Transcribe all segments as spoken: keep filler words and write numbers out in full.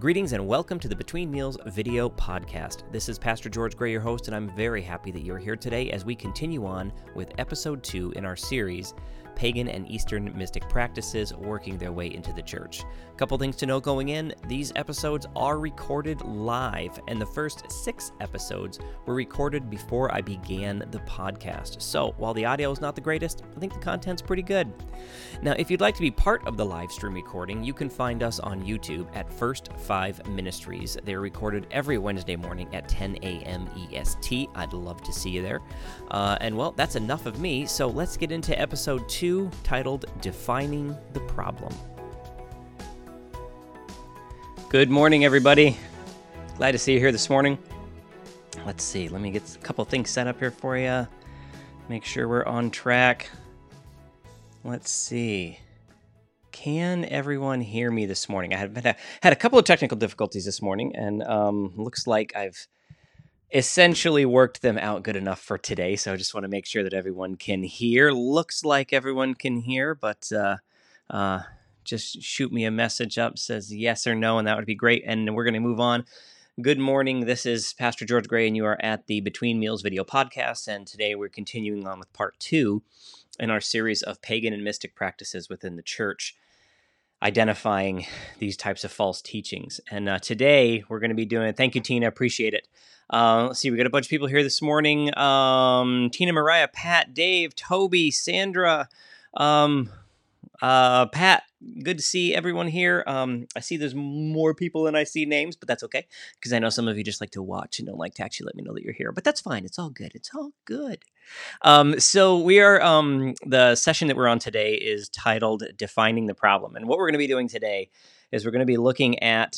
Greetings and welcome to the Between Meals video podcast. This is Pastor George Gray, your host, and I'm very happy that you're here today as we continue on with episode two in our series, Pagan and Eastern Mystic Practices Working Their Way into the Church. A couple things to know going in. These episodes are recorded live, and the first six episodes were recorded before I began the podcast. So while the audio is not the greatest, I think the content's pretty good. Now, if you'd like to be part of the live stream recording, you can find us on YouTube at First Five Ministries. They're recorded every Wednesday morning at ten a.m. E S T. I'd love to see you there. Uh, and well, that's enough of me, so let's get into episode two, titled Defining the Problem. Good morning, everybody. Glad to see you here this morning. Let's see, let me get a couple things set up here for you. Make sure we're on track. Let's see. Can everyone hear me this morning? I had, had a couple of technical difficulties this morning, and um, looks like I've essentially worked them out good enough for today, so I just want to make sure that everyone can hear. Looks like everyone can hear, but uh, uh, just shoot me a message up, says yes or no, and that would be great, and we're going to move on. Good morning, this is Pastor George Gray, and you are at the Between Meals video podcast, and today we're continuing on with part two in our series of pagan and mystic practices within the church, identifying these types of false teachings. And uh, today we're going to be doing, thank you, Tina, appreciate it. Uh, let's see, we got a bunch of people here this morning. Um, Tina, Mariah, Pat, Dave, Toby, Sandra, um, uh, Pat, good to see everyone here. Um, I see there's more people than I see names, but that's okay, because I know some of you just like to watch and don't like to actually let me know that you're here, but that's fine. It's all good. It's all good. Um, so we are, um, the session that we're on today is titled Defining the Problem. And what we're going to be doing today is we're going to be looking at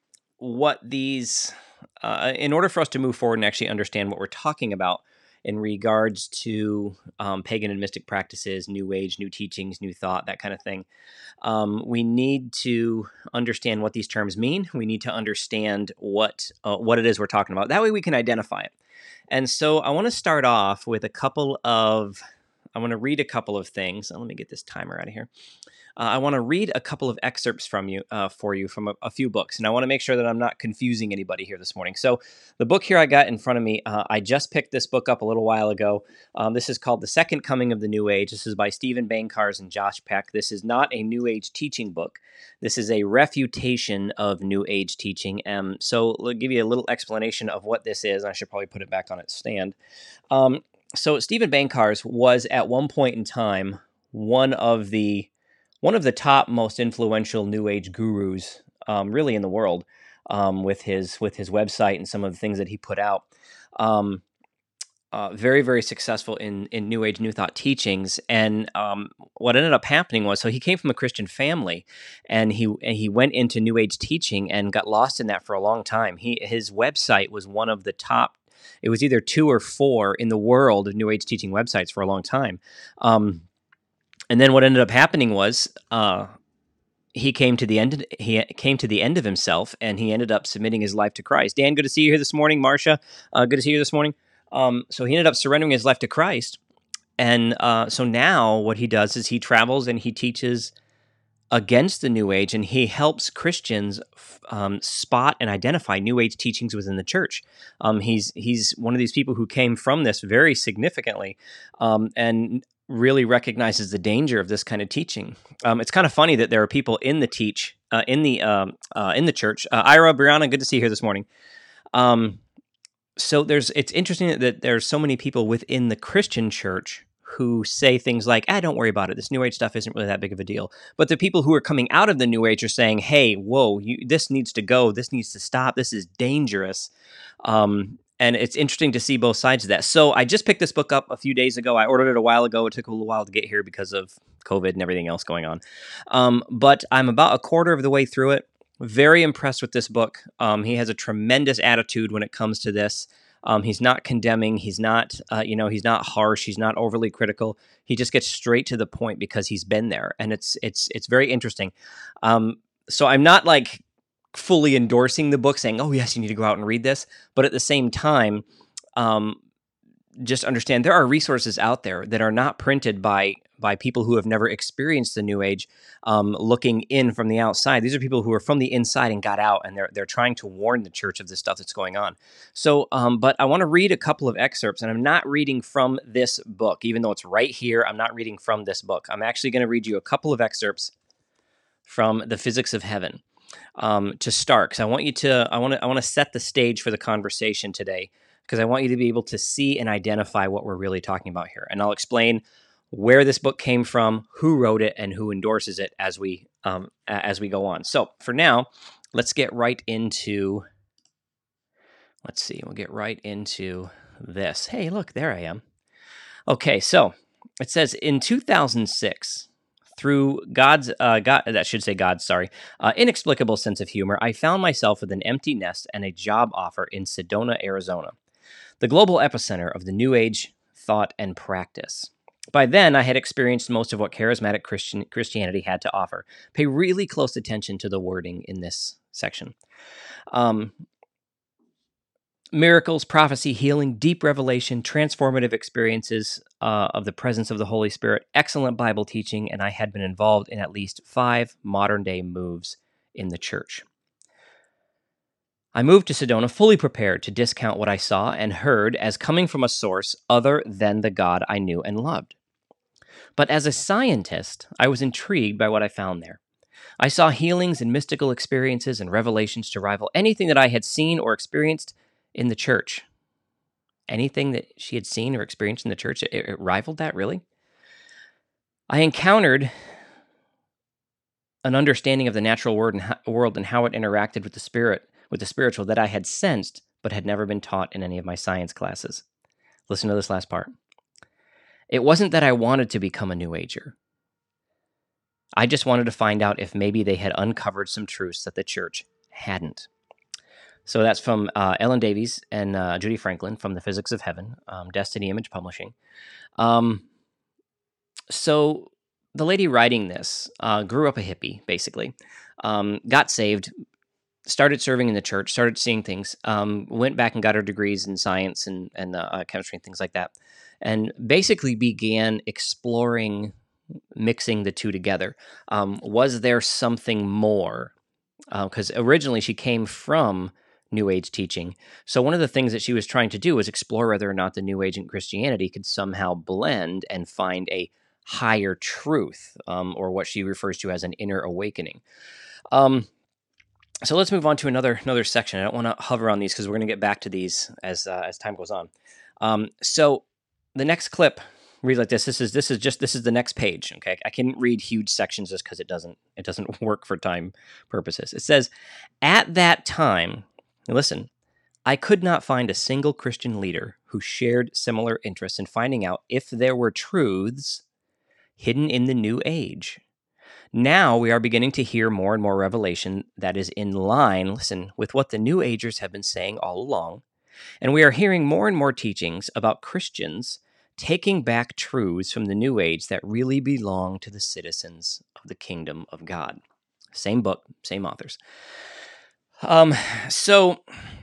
what these, uh, in order for us to move forward and actually understand what we're talking about in regards to um, pagan and mystic practices, new age, new teachings, new thought, that kind of thing. Um, we need to understand what these terms mean. We need to understand what uh, what it is we're talking about. That way we can identify it. And so I want to start off with a couple of, I want to read a couple of things. Let me get this timer out of here. Uh, I want to read a couple of excerpts from you, uh, for you from a, a few books, and I want to make sure that I'm not confusing anybody here this morning. So the book here I got in front of me, uh, I just picked this book up a little while ago. Um, this is called The Second Coming of the New Age. This is by Stephen Bancars and Josh Peck. This is not a New Age teaching book. This is a refutation of New Age teaching. Um, so I'll give you a little explanation of what this is. I should probably put it back on its stand. Um, so Stephen Bancars was at one point in time one of the One of the top, most influential New Age gurus, um, really in the world, um, with his with his website and some of the things that he put out. Um, uh, very, very successful in in New Age, New Thought teachings. And um, what ended up happening was, so he came from a Christian family, and he and he went into New Age teaching and got lost in that for a long time. He his website was one of the top. It was either two or four in the world of New Age teaching websites for a long time. Um, And then what ended up happening was uh, he came to the end. He came to the end of himself, and he ended up submitting his life to Christ. Dan, good to see you here this morning. Marcia, uh, good to see you this morning. Um, so he ended up surrendering his life to Christ, and uh, so now what he does is he travels and he teaches against the New Age, and he helps Christians um, spot and identify New Age teachings within the church. Um, he's he's one of these people who came from this very significantly, um, and really recognizes the danger of this kind of teaching. Um, it's kind of funny that there are people in the teach uh, in the um, uh, in the church. Uh, Ira, Brianna, good to see you here this morning. Um, so there's it's interesting that, that there's so many people within the Christian church who say things like, "Ah, don't worry about it. This New Age stuff isn't really that big of a deal." But the people who are coming out of the New Age are saying, "Hey, whoa, you, this needs to go. This needs to stop. This is dangerous." Um, And it's interesting to see both sides of that. So I just picked this book up a few days ago. I ordered it a while ago. It took a little while to get here because of COVID and everything else going on. Um, but I'm about a quarter of the way through it. Very impressed with this book. Um, he has a tremendous attitude when it comes to this. Um, he's not condemning. He's not, uh, you know, he's not harsh. He's not overly critical. He just gets straight to the point because he's been there, and it's it's it's very interesting. Um, so I'm not like fully endorsing the book, saying, "Oh yes, you need to go out and read this," but at the same time, um, just understand there are resources out there that are not printed by by people who have never experienced the New Age, um, looking in from the outside. These are people who are from the inside and got out, and they're they're trying to warn the church of the stuff that's going on. So, um, but I want to read a couple of excerpts, and I'm not reading from this book, even though it's right here. I'm not reading from this book. I'm actually going to read you a couple of excerpts from The Physics of Heaven. Um, to start, because I want you to, I want to, I want to set the stage for the conversation today, because I want you to be able to see and identify what we're really talking about here, and I'll explain where this book came from, who wrote it, and who endorses it as we, um, as we go on. So for now, let's get right into. Let's see, we'll get right into this. Hey, look, there I am. Okay, so it says in two thousand six. Through God's, uh, God, that should say God's, sorry, uh, inexplicable sense of humor, I found myself with an empty nest and a job offer in Sedona, Arizona, the global epicenter of the New Age thought and practice. By then, I had experienced most of what charismatic Christian Christianity had to offer. Pay really close attention to the wording in this section. Um, miracles, prophecy, healing, deep revelation, transformative experiences uh, of the presence of the Holy Spirit, excellent Bible teaching, and I had been involved in at least five modern-day moves in the church. I moved to Sedona fully prepared to discount what I saw and heard as coming from a source other than the God I knew and loved. But as a scientist, I was intrigued by what I found there. I saw healings and mystical experiences and revelations to rival anything that I had seen or experienced in the church. Anything that she had seen or experienced in the church, it, it rivaled that, really? I encountered an understanding of the natural world and, how, world and how it interacted with the spirit, with the spiritual that I had sensed but had never been taught in any of my science classes. Listen to this last part. It wasn't that I wanted to become a New Ager. I just wanted to find out if maybe they had uncovered some truths that the church hadn't. So that's from uh, Ellen Davies and uh, Judy Franklin from The Physics of Heaven, um, Destiny Image Publishing. Um, so the lady writing this uh, grew up a hippie, basically, um, got saved, started serving in the church, started seeing things, um, went back and got her degrees in science and, and uh, chemistry and things like that, and basically began exploring mixing the two together. Um, was there something more? Because uh, originally she came from New Age teaching. So one of the things that she was trying to do was explore whether or not the New Age and Christianity could somehow blend and find a higher truth, um, or what she refers to as an inner awakening. Um, so let's move on to another another section. I don't want to hover on these because we're going to get back to these as uh, as time goes on. Um, so the next clip reads like this. This is this is just this is the next page. Okay, I can read huge sections just because it doesn't it doesn't work for time purposes. It says, at that time. Now listen, I could not find a single Christian leader who shared similar interests in finding out if there were truths hidden in the New Age. Now we are beginning to hear more and more revelation that is in line, listen, with what the New Agers have been saying all along, and we are hearing more and more teachings about Christians taking back truths from the New Age that really belong to the citizens of the kingdom of God. Same book, same authors. Um, so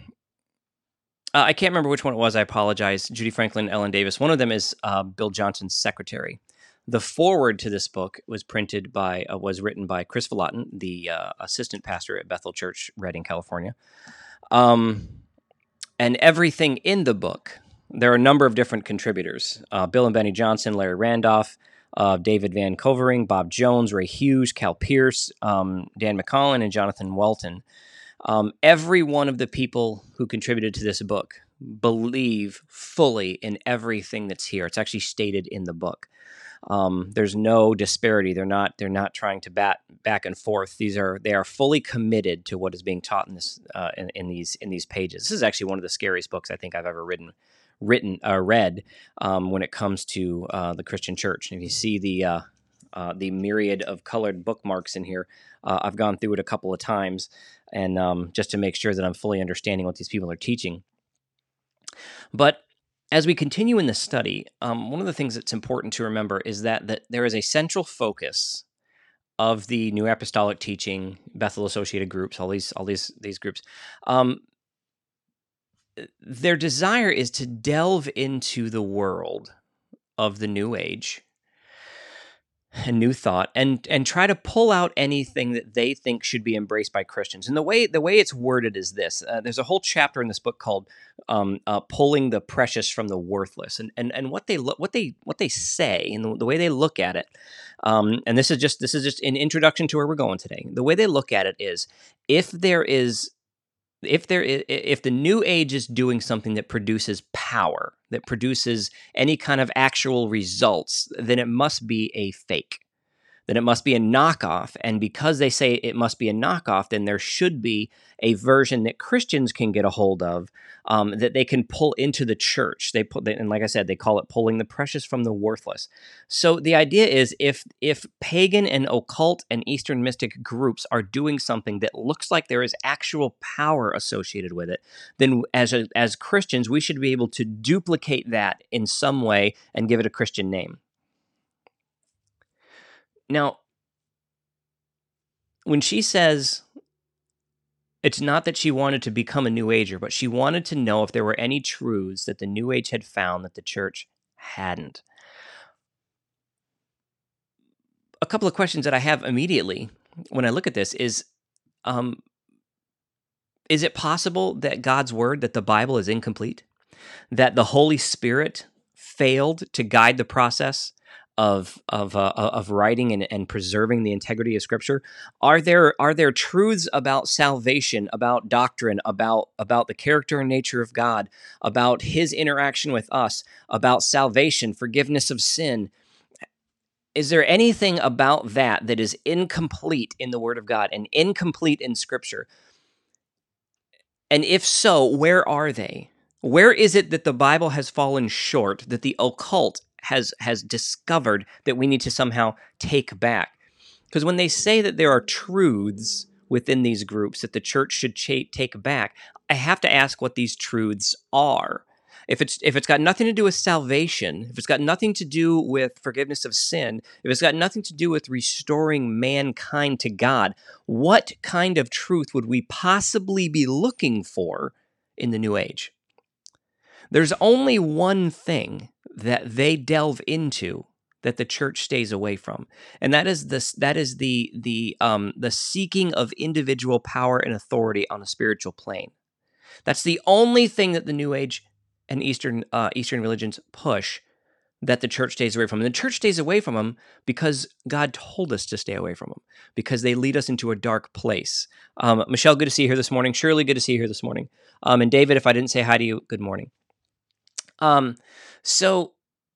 uh, I can't remember which one it was. I apologize. Judy Franklin, Ellen Davis. One of them is uh, Bill Johnson's secretary. The foreword to this book was printed by, uh, was written by Chris Vallotton, the uh, assistant pastor at Bethel Church, Redding, California. Um, and everything in the book, there are a number of different contributors. Uh, Bill and Benny Johnson, Larry Randolph, uh, David Van Covering, Bob Jones, Ray Hughes, Cal Pierce, um, Dan McCollin, and Jonathan Welton. Um, every one of the people who contributed to this book believe fully in everything that's here. It's actually stated in the book. Um, there's no disparity. They're not. They're not trying to bat back and forth. These are. They are fully committed to what is being taught in this. Uh, in, in these. In these pages. This is actually one of the scariest books I think I've ever written. Written. Uh, read. Um, when it comes to uh, the Christian church. And if you see the. Uh, uh, the myriad of colored bookmarks in here, uh, I've gone through it a couple of times, and um, just to make sure that I'm fully understanding what these people are teaching. But as we continue in the study, um, one of the things that's important to remember is that, that there is a central focus of the New Apostolic Teaching, Bethel Associated groups, all these all these these groups. Um, their desire is to delve into the world of the New Age a new thought, and and try to pull out anything that they think should be embraced by Christians. And the way the way it's worded is this: uh, there's a whole chapter in this book called um, uh, "Pulling the Precious from the Worthless," and and and what they look, what they what they say, and the, the way they look at it. Um, and this is just this is just an introduction to where we're going today. The way they look at it is, if there is if there is, if the new age is doing something that produces power, that produces any kind of actual results, then it must be a fake. Then it must be a knockoff. And because they say it must be a knockoff, then there should be a version that Christians can get a hold of, um, that they can pull into the church. They put, and like I said, they call it pulling the precious from the worthless. So the idea is, if if pagan and occult and Eastern mystic groups are doing something that looks like there is actual power associated with it, then as a, as Christians, we should be able to duplicate that in some way and give it a Christian name. Now, when she says it's not that she wanted to become a New Ager, but she wanted to know if there were any truths that the New Age had found that the church hadn't. A couple of questions that I have immediately when I look at this is, um, is it possible that God's word, that the Bible is incomplete? That the Holy Spirit failed to guide the process of of uh, of writing and, and preserving the integrity of Scripture? Are there are there truths about salvation, about doctrine, about about the character and nature of God, about His interaction with us, about salvation, forgiveness of sin? Is there anything about that that is incomplete in the Word of God and incomplete in Scripture? And if so, where are they? Where is it that the Bible has fallen short, that the occult has has discovered that we need to somehow take back? Because when they say that there are truths within these groups that the church should ch- take back, I have to ask what these truths are. If it's if it's got nothing to do with salvation, if it's got nothing to do with forgiveness of sin, if it's got nothing to do with restoring mankind to God, what kind of truth would we possibly be looking for in the New Age? There's only one thing that they delve into that the church stays away from, and that is this that is the the um the seeking of individual power and authority on a spiritual plane. That's the only thing that the New Age and Eastern uh, Eastern religions push that the church stays away from. And the church stays away from them because God told us to stay away from them, because they lead us into a dark place. Um, Michelle, good to see you here this morning. Shirley, good to see you here this morning. Um, and David, if I didn't say hi to you, good morning. Um, so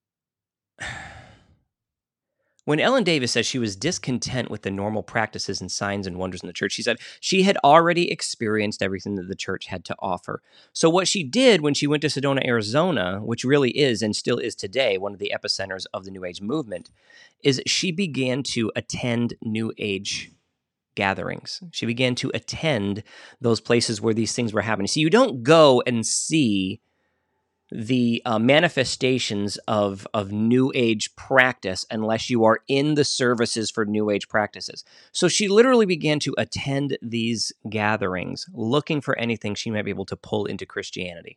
when Ellen Davis says she was discontent with the normal practices and signs and wonders in the church, she said she had already experienced everything that the church had to offer. So what she did when she went to Sedona, Arizona, which really is and still is today one of the epicenters of the New Age movement, is she began to attend New Age gatherings. She began to attend those places where these things were happening. So you don't go and see the uh, manifestations of of New Age practice unless you are in the services for New Age practices. So she literally began to attend these gatherings, looking for anything she might be able to pull into Christianity.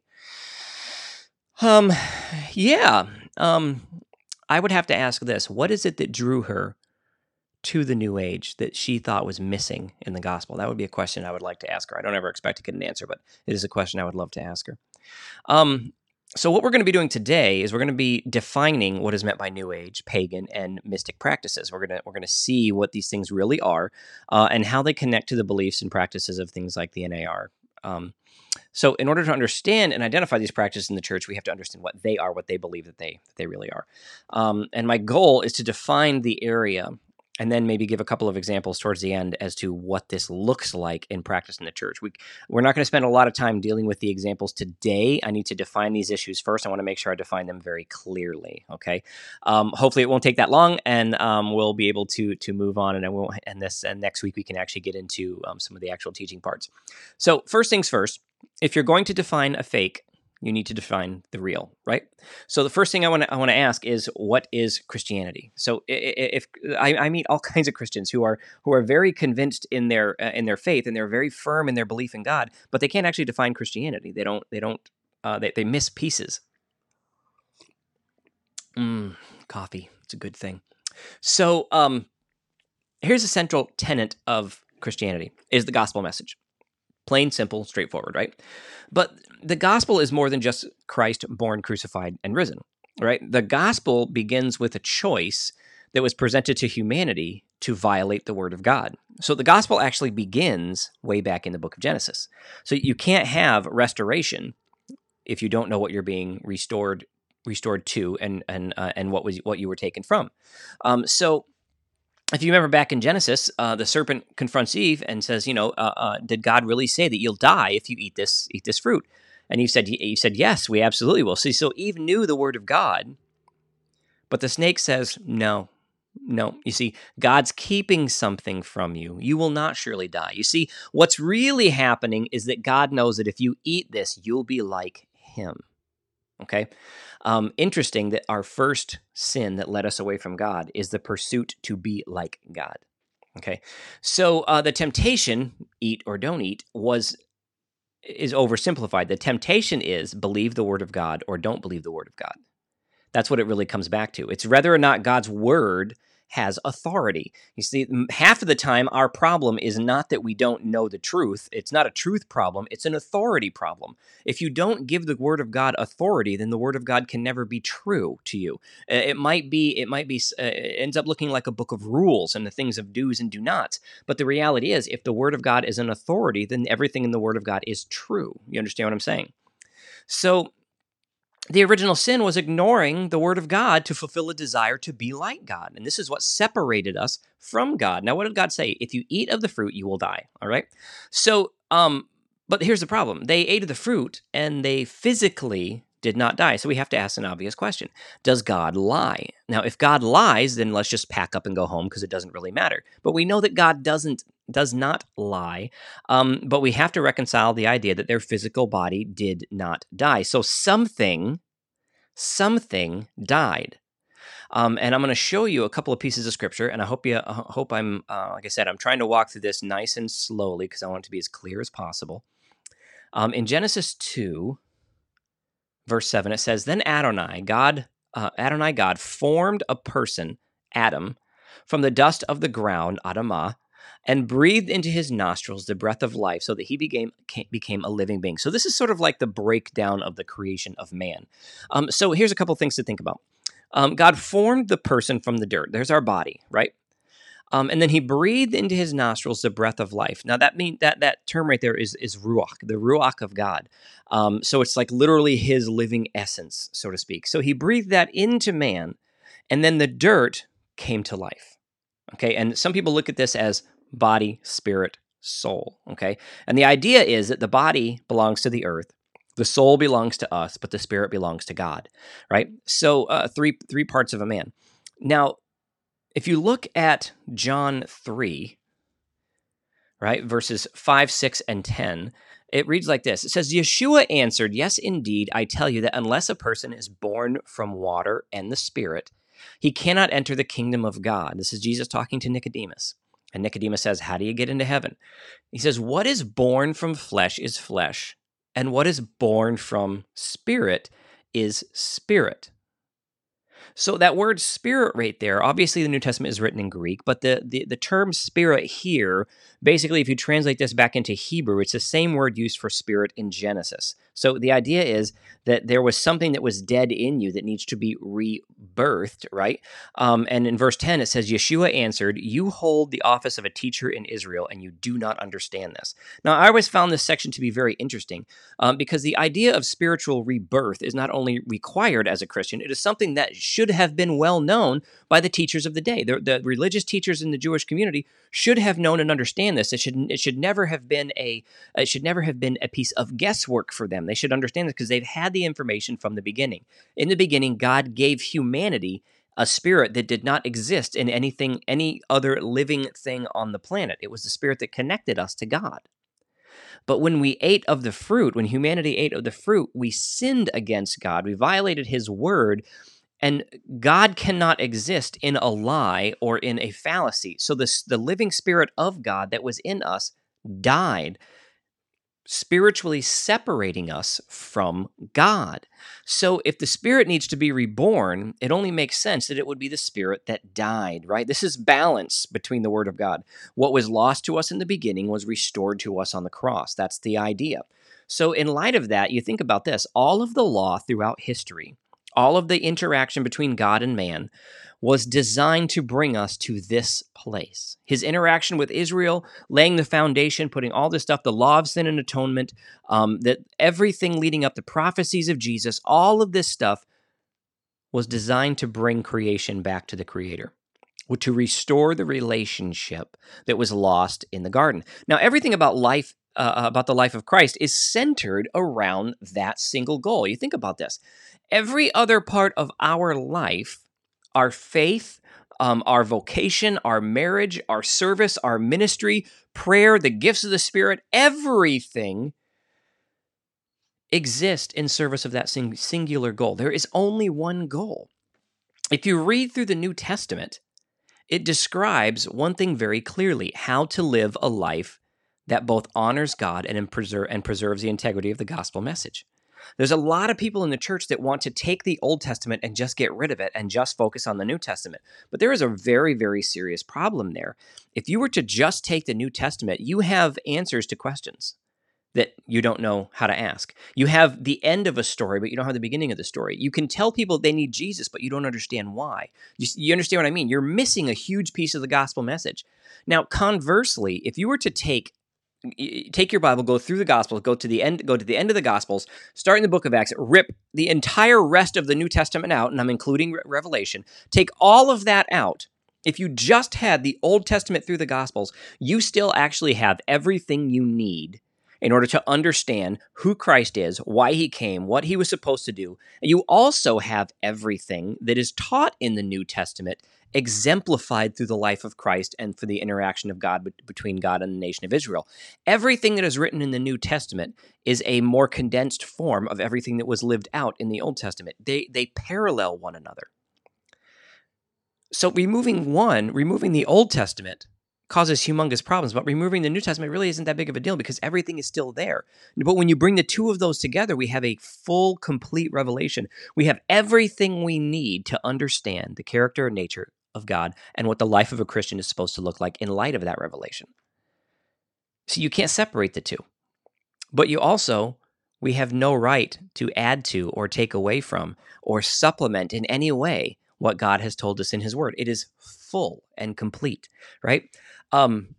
Um, yeah. Um, I would have to ask this: what is it that drew her to the New Age that she thought was missing in the gospel? That would be a question I would like to ask her. I don't ever expect to get an answer, but it is a question I would love to ask her. Um. So what we're going to be doing today is we're going to be defining what is meant by New Age, pagan, and mystic practices. We're going to we're going to see what these things really are, uh, and how they connect to the beliefs and practices of things like the N A R. Um, so in order to understand and identify these practices in the church, we have to understand what they are, what they believe that they that they really are. Um, and my goal is to define the area, and then maybe give a couple of examples towards the end as to what this looks like in practice in the church. We, we're not going to spend a lot of time dealing with the examples today. I need to define these issues first. I want to make sure I define them very clearly, okay? Um, hopefully it won't take that long, and um, we'll be able to to move on, and I won't, and this and next week we can actually get into um, some of the actual teaching parts. So first things first, if you're going to define a fake, you need to define the real, right? So the first thing I want to I want to ask is, what is Christianity? So if, if I, I meet all kinds of Christians who are who are very convinced in their uh, in their faith, and they're very firm in their belief in God, but they can't actually define Christianity. They don't they don't uh, they they miss pieces. Mm, coffee, it's a good thing. So um, here's a central tenet of Christianity is the gospel message. Plain, simple, straightforward, right? But the gospel is more than just Christ born, crucified, and risen, right? The gospel begins with a choice that was presented to humanity to violate the word of God. So the gospel actually begins way back in the book of Genesis. So you can't have restoration if you don't know what you're being restored restored to and and uh, and what was what you were taken from. Um, so if you remember back in Genesis, uh, the serpent confronts Eve and says, "You know, uh, uh, did God really say that you'll die if you eat this eat this fruit?" And Eve said, "Eve said yes, we absolutely will." See, so Eve knew the word of God, but the snake says, "No, no. You see, God's keeping something from you. You will not surely die." You see, what's really happening is that God knows that if you eat this, you'll be like Him. Okay. Um, interesting that our first sin that led us away from God is the pursuit to be like God. Okay. So uh, the temptation, eat or don't eat, was is oversimplified. The temptation is believe the word of God or don't believe the word of God. That's what it really comes back to. It's whether or not God's word has authority. You see, half of the time, our problem is not that we don't know the truth. It's not a truth problem. It's an authority problem. If you don't give the word of God authority, then the word of God can never be true to you. It might be, it might be, uh, it ends up looking like a book of rules and the things of do's and do nots. But the reality is, if the word of God is an authority, then everything in the word of God is true. You understand what I'm saying? So, the original sin was ignoring the word of God to fulfill a desire to be like God. And this is what separated us from God. Now, what did God say? If you eat of the fruit, you will die. All right. So, um, but here's the problem. They ate of the fruit and they physically did not die. So we have to ask an obvious question. Does God lie? Now, if God lies, then let's just pack up and go home because it doesn't really matter. But we know that God doesn't does not lie. Um, but we have to reconcile the idea that their physical body did not die. So something, something died. Um, and I'm going to show you a couple of pieces of scripture, and I hope you, I hope I'm, uh, like I said, I'm trying to walk through this nice and slowly because I want it to be as clear as possible. Um, in Genesis two, verse seven, it says, "Then Adonai, God, uh, Adonai God, formed a person, Adam, from the dust of the ground, Adamah, and breathed into his nostrils the breath of life so that he became became a living being." So this is sort of like the breakdown of the creation of man. Um, so here's a couple things to think about. Um, God formed the person from the dirt. There's our body, right? Um, and then he breathed into his nostrils the breath of life. Now that mean that that term right there is is ruach, the ruach of God. Um, so it's like literally his living essence, so to speak. So he breathed that into man, and then the dirt came to life. Okay, and some people look at this as body, spirit, soul. Okay, and the idea is that the body belongs to the earth, the soul belongs to us, but the spirit belongs to God. Right? So uh, three three parts of a man. Now, if you look at John three, right, verses five, six, and ten, it reads like this. It says, "Yeshua answered, 'Yes, indeed, I tell you that unless a person is born from water and the Spirit, he cannot enter the kingdom of God.'" This is Jesus talking to Nicodemus. And Nicodemus says, "How do you get into heaven?" He says, "What is born from flesh is flesh, and what is born from spirit is spirit." So that word spirit right there, obviously the New Testament is written in Greek, but the, the, the term spirit here, basically if you translate this back into Hebrew, it's the same word used for spirit in Genesis. So the idea is that there was something that was dead in you that needs to be rebirthed, right? Um, and in verse ten, it says, "Yeshua answered, 'You hold the office of a teacher in Israel, and you do not understand this.'" Now, I always found this section to be very interesting um, because the idea of spiritual rebirth is not only required as a Christian, it is something that should have been well known by the teachers of the day. The, the religious teachers in the Jewish community should have known and understand this. It should it should never have been a it should never have been a piece of guesswork for them. They should understand this because they've had the information from the beginning. In the beginning, God gave humanity a spirit that did not exist in anything, any other living thing on the planet. It was the spirit that connected us to God. But when we ate of the fruit, when humanity ate of the fruit, we sinned against God. We violated his word. And God cannot exist in a lie or in a fallacy. So this, the living spirit of God that was in us died. spiritually separating us from God. So if the spirit needs to be reborn, it only makes sense that it would be the spirit that died, right? This is balance between the word of God. What was lost to us in the beginning was restored to us on the cross. That's the idea. So in light of that, you think about this, all of the law throughout history, all of the interaction between God and man was designed to bring us to this place. His interaction with Israel, laying the foundation, putting all this stuff, the law of sin and atonement, um, that everything leading up to prophecies of Jesus, all of this stuff was designed to bring creation back to the Creator, to restore the relationship that was lost in the garden. Now, everything about life, uh, about the life of Christ is centered around that single goal. You think about this. Every other part of our life, our faith, um, our vocation, our marriage, our service, our ministry, prayer, the gifts of the Spirit, everything exists in service of that sing- singular goal. There is only one goal. If you read through the New Testament, it describes one thing very clearly, how to live a life that both honors God and, preser- and preserves the integrity of the gospel message. There's a lot of people in the church that want to take the Old Testament and just get rid of it and just focus on the New Testament. But there is a very, very serious problem there. If you were to just take the New Testament, you have answers to questions that you don't know how to ask. You have the end of a story, but you don't have the beginning of the story. You can tell people they need Jesus, but you don't understand why. You, you understand what I mean? You're missing a huge piece of the gospel message. Now, conversely, if you were to take Take your Bible, go through the Gospels, go to the end, go to the end of the Gospels, start in the book of Acts, rip the entire rest of the New Testament out, and I'm including Revelation. Take all of that out. If you just had the Old Testament through the Gospels, you still actually have everything you need in order to understand who Christ is, why he came, what he was supposed to do. And you also have everything that is taught in the New Testament exemplified through the life of Christ and for the interaction of God between God and the nation of Israel. Everything that is written in the New Testament is a more condensed form of everything that was lived out in the Old Testament. They they parallel one another. So removing one, removing the Old Testament causes humongous problems, but removing the New Testament really isn't that big of a deal because everything is still there. But when you bring the two of those together, we have a full, complete revelation. We have everything we need to understand the character and nature of God and what the life of a Christian is supposed to look like in light of that revelation. So you can't separate the two. But you also, we have no right to add to or take away from or supplement in any way what God has told us in his word. It is full and complete, right? Um,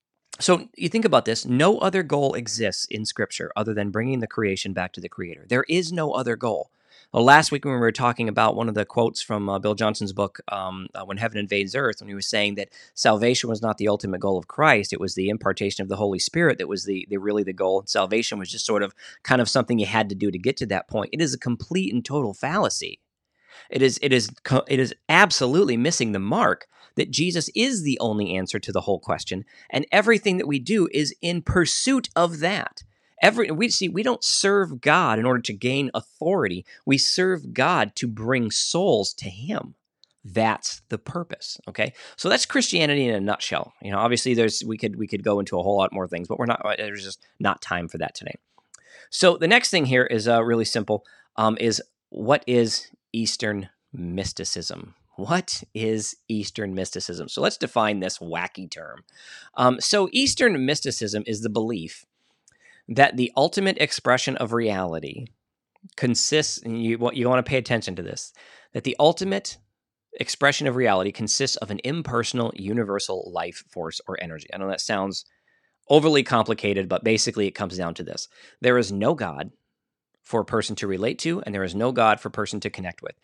so you think about this, no other goal exists in Scripture other than bringing the creation back to the Creator. There is no other goal. Well, last week when we were talking about one of the quotes from uh, Bill Johnson's book, um, uh, When Heaven Invades Earth, when he was saying that salvation was not the ultimate goal of Christ, it was the impartation of the Holy Spirit that was the, the really the goal. Salvation was just sort of kind of something you had to do to get to that point. It is a complete and total fallacy. It is, it is, it is absolutely missing the mark that Jesus is the only answer to the whole question, and everything that we do is in pursuit of that. Every we see we don't serve God in order to gain authority. We serve God to bring souls to Him. That's the purpose. Okay, so that's Christianity in a nutshell. You know, obviously, there's we could we could go into a whole lot more things, but we're not. There's just not time for that today. So the next thing here is uh, really simple. Um, is what is Eastern mysticism? What is Eastern mysticism? So let's define this wacky term. Um, so Eastern mysticism is the belief that the ultimate expression of reality consists, and you, you want to pay attention to this, that the ultimate expression of reality consists of an impersonal, universal life force or energy. I know that sounds overly complicated, but basically it comes down to this. There is no God for a person to relate to, and there is no God for a person to connect with.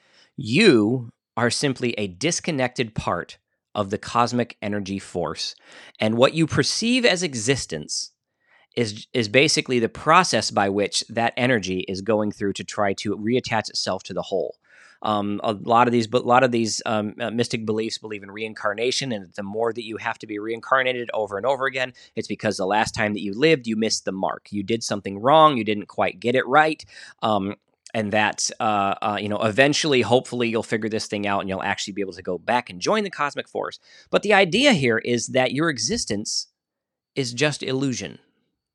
You are simply a disconnected part of the cosmic energy force, and what you perceive as existence is is basically the process by which that energy is going through to try to reattach itself to the whole. Um, a lot of these, but a lot of these um, uh, mystic beliefs believe in reincarnation, and the more that you have to be reincarnated over and over again, it's because the last time that you lived, you missed the mark. You did something wrong. You didn't quite get it right. Um, and that, uh, uh, you know, eventually, hopefully, you'll figure this thing out, and you'll actually be able to go back and join the cosmic force. But the idea here is that your existence is just illusion.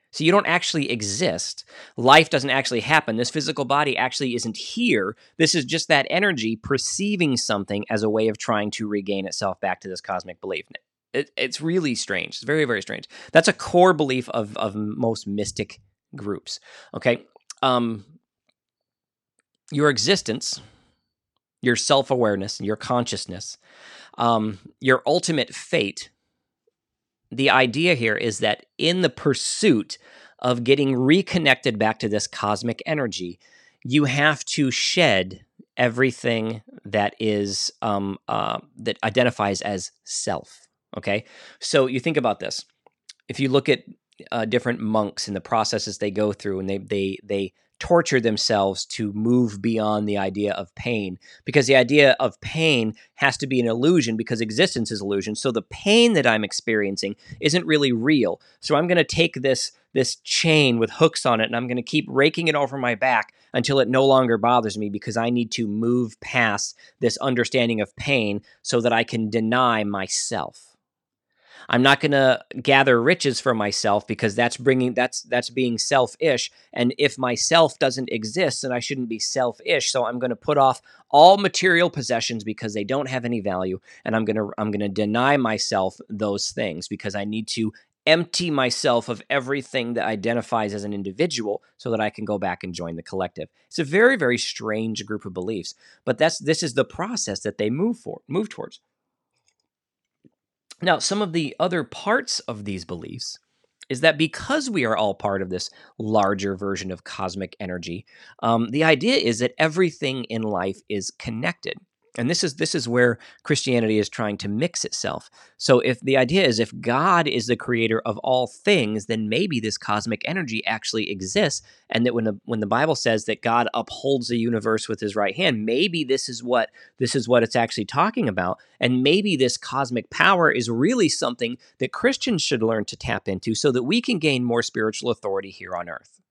So you don't actually exist. Life doesn't actually happen. This physical body actually isn't here. This is just that energy perceiving something as a way of trying to regain itself back to this cosmic belief. It, it's really strange. It's very, very strange. That's a core belief of, of most mystic groups. Okay. Um, your existence, your self-awareness, your consciousness, um, your ultimate fate. The idea here is that in the pursuit of getting reconnected back to this cosmic energy, you have to shed everything that is um, uh, that identifies as self. Okay, so you think about this. If you look at uh, different monks and the processes they go through, and they they they torture themselves to move beyond the idea of pain, because the idea of pain has to be an illusion because existence is illusion. So the pain that I'm experiencing isn't really real. So I'm going to take this this chain with hooks on it, and I'm going to keep raking it over my back until it no longer bothers me, because I need to move past this understanding of pain so that I can deny myself. I'm not going to gather riches for myself because that's bringing that's that's being selfish. And if myself doesn't exist, then I shouldn't be selfish. So I'm going to put off all material possessions because they don't have any value, and I'm going to I'm going to deny myself those things because I need to empty myself of everything that identifies as an individual so that I can go back and join the collective. It's a very, very strange group of beliefs, but that's this is the process that they move for move towards. Now, some of the other parts of these beliefs is that because we are all part of this larger version of cosmic energy, um, the idea is that everything in life is connected. And this is this is where Christianity is trying to mix itself. So if the idea is if God is the creator of all things, then maybe this cosmic energy actually exists, and that when the, when the Bible says that God upholds the universe with his right hand, maybe this is what this is what it's actually talking about. And maybe this cosmic power is really something that Christians should learn to tap into so that we can gain more spiritual authority here on earth.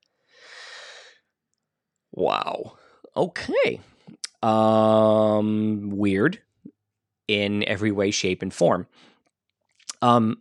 Wow. Okay. Um, weird in every way, shape, and form. Um,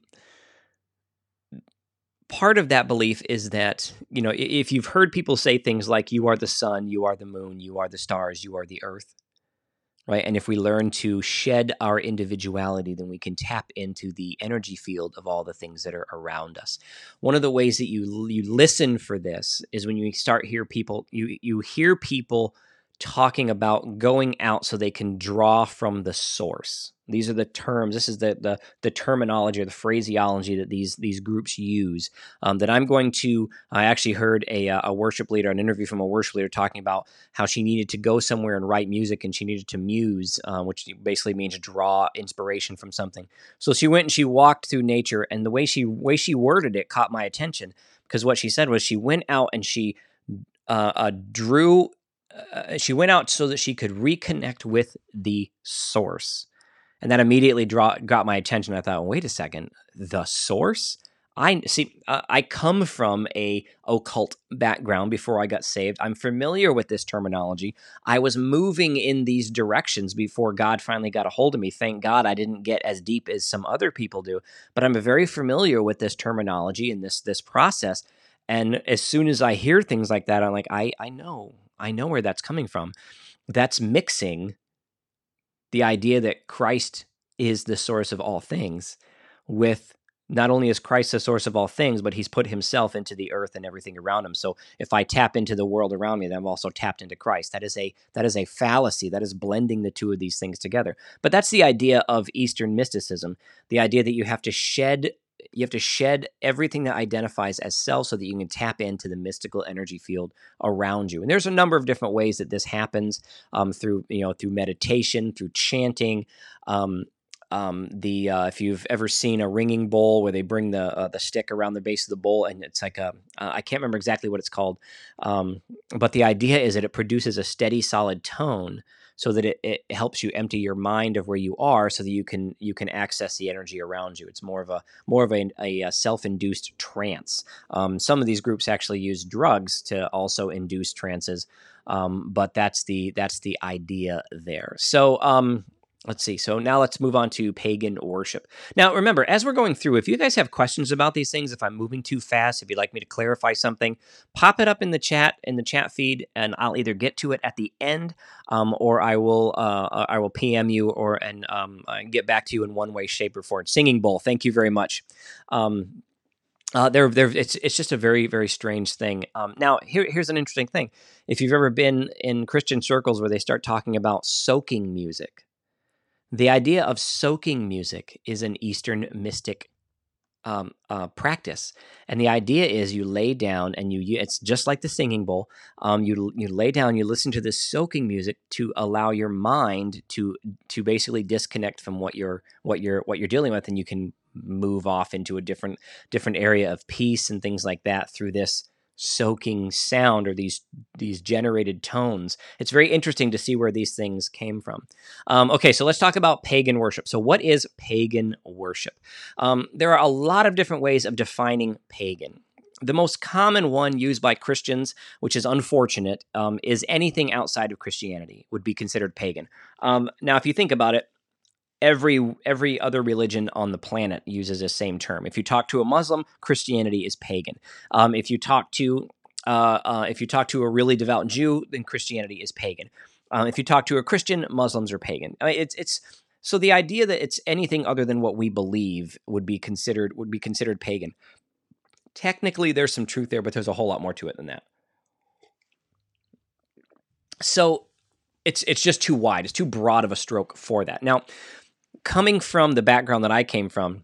part of that belief is that, you know, if you've heard people say things like, you are the sun, you are the moon, you are the stars, you are the earth, right? And if we learn to shed our individuality, then we can tap into the energy field of all the things that are around us. One of the ways that you you listen for this is when you start hear people, you you hear people talking about going out so they can draw from the source. These are the terms. This is the the, the terminology or the phraseology that these these groups use. Um, that I'm going to. I actually heard a a worship leader, an interview from a worship leader, talking about how she needed to go somewhere and write music, and she needed to muse, uh, which basically means draw inspiration from something. So she went and she walked through nature, and the way she way she worded it caught my attention, because what she said was she went out and she uh, uh, drew. Uh, she went out so that she could reconnect with the source. And that immediately draw, got my attention. I thought, wait a second, the source? I see. Uh, I come from a occult background before I got saved. I'm familiar with this terminology. I was moving in these directions before God finally got a hold of me. Thank God I didn't get as deep as some other people do. But I'm very familiar with this terminology and this this process. And as soon as I hear things like that, I'm like, I I know. I know where that's coming from. That's mixing the idea that Christ is the source of all things with not only is Christ the source of all things, but he's put himself into the earth and everything around him. So if I tap into the world around me, then I'm also tapped into Christ. That is a that is a fallacy. That is blending the two of these things together. But that's the idea of Eastern mysticism, the idea that you have to shed You have to shed everything that identifies as self so that you can tap into the mystical energy field around you. And there's a number of different ways that this happens, um, through you know through meditation, through chanting. Um, um, the uh, if you've ever seen a ringing bowl where they bring the uh, the stick around the base of the bowl, and it's like a uh, I can't remember exactly what it's called, um, but the idea is that it produces a steady, solid tone, so that it, it helps you empty your mind of where you are, so that you can you can access the energy around you. It's more of a more of a, a self-induced trance. Um, some of these groups actually use drugs to also induce trances, um, but that's the that's the idea there. So um, let's see. So now let's move on to pagan worship. Now, remember, as we're going through, if you guys have questions about these things, if I'm moving too fast, if you'd like me to clarify something, pop it up in the chat, in the chat feed, and I'll either get to it at the end, um, or I will uh, I will P M you or and um, uh, get back to you in one way, shape, or form. Singing Bowl, thank you very much. Um, Uh, they're, they're, it's, it's just a very, very strange thing. Um, now, here, here's an interesting thing. If you've ever been in Christian circles where they start talking about soaking music, the idea of soaking music is an Eastern mystic um, uh, practice, and the idea is you lay down and you. you it's just like the singing bowl. Um, you you lay down, you listen to this soaking music to allow your mind to to basically disconnect from what you're what you're what you're dealing with, and you can move off into a different different area of peace and things like that through this soaking sound or these these generated tones. It's very interesting to see where these things came from. Um, okay, so let's talk about pagan worship. So what is pagan worship? Um, there are a lot of different ways of defining pagan. The most common one used by Christians, which is unfortunate, um, is anything outside of Christianity would be considered pagan. Um, now, if you think about it, Every every other religion on the planet uses the same term. If you talk to a Muslim, Christianity is pagan. Um, if you talk to uh, uh, if you talk to a really devout Jew, then Christianity is pagan. Um, if you talk to a Christian, Muslims are pagan. I mean, it's it's so the idea that it's anything other than what we believe would be considered would be considered pagan. Technically, there's some truth there, but there's a whole lot more to it than that. So it's it's just too wide. It's too broad of a stroke for that. Now, coming from the background that I came from,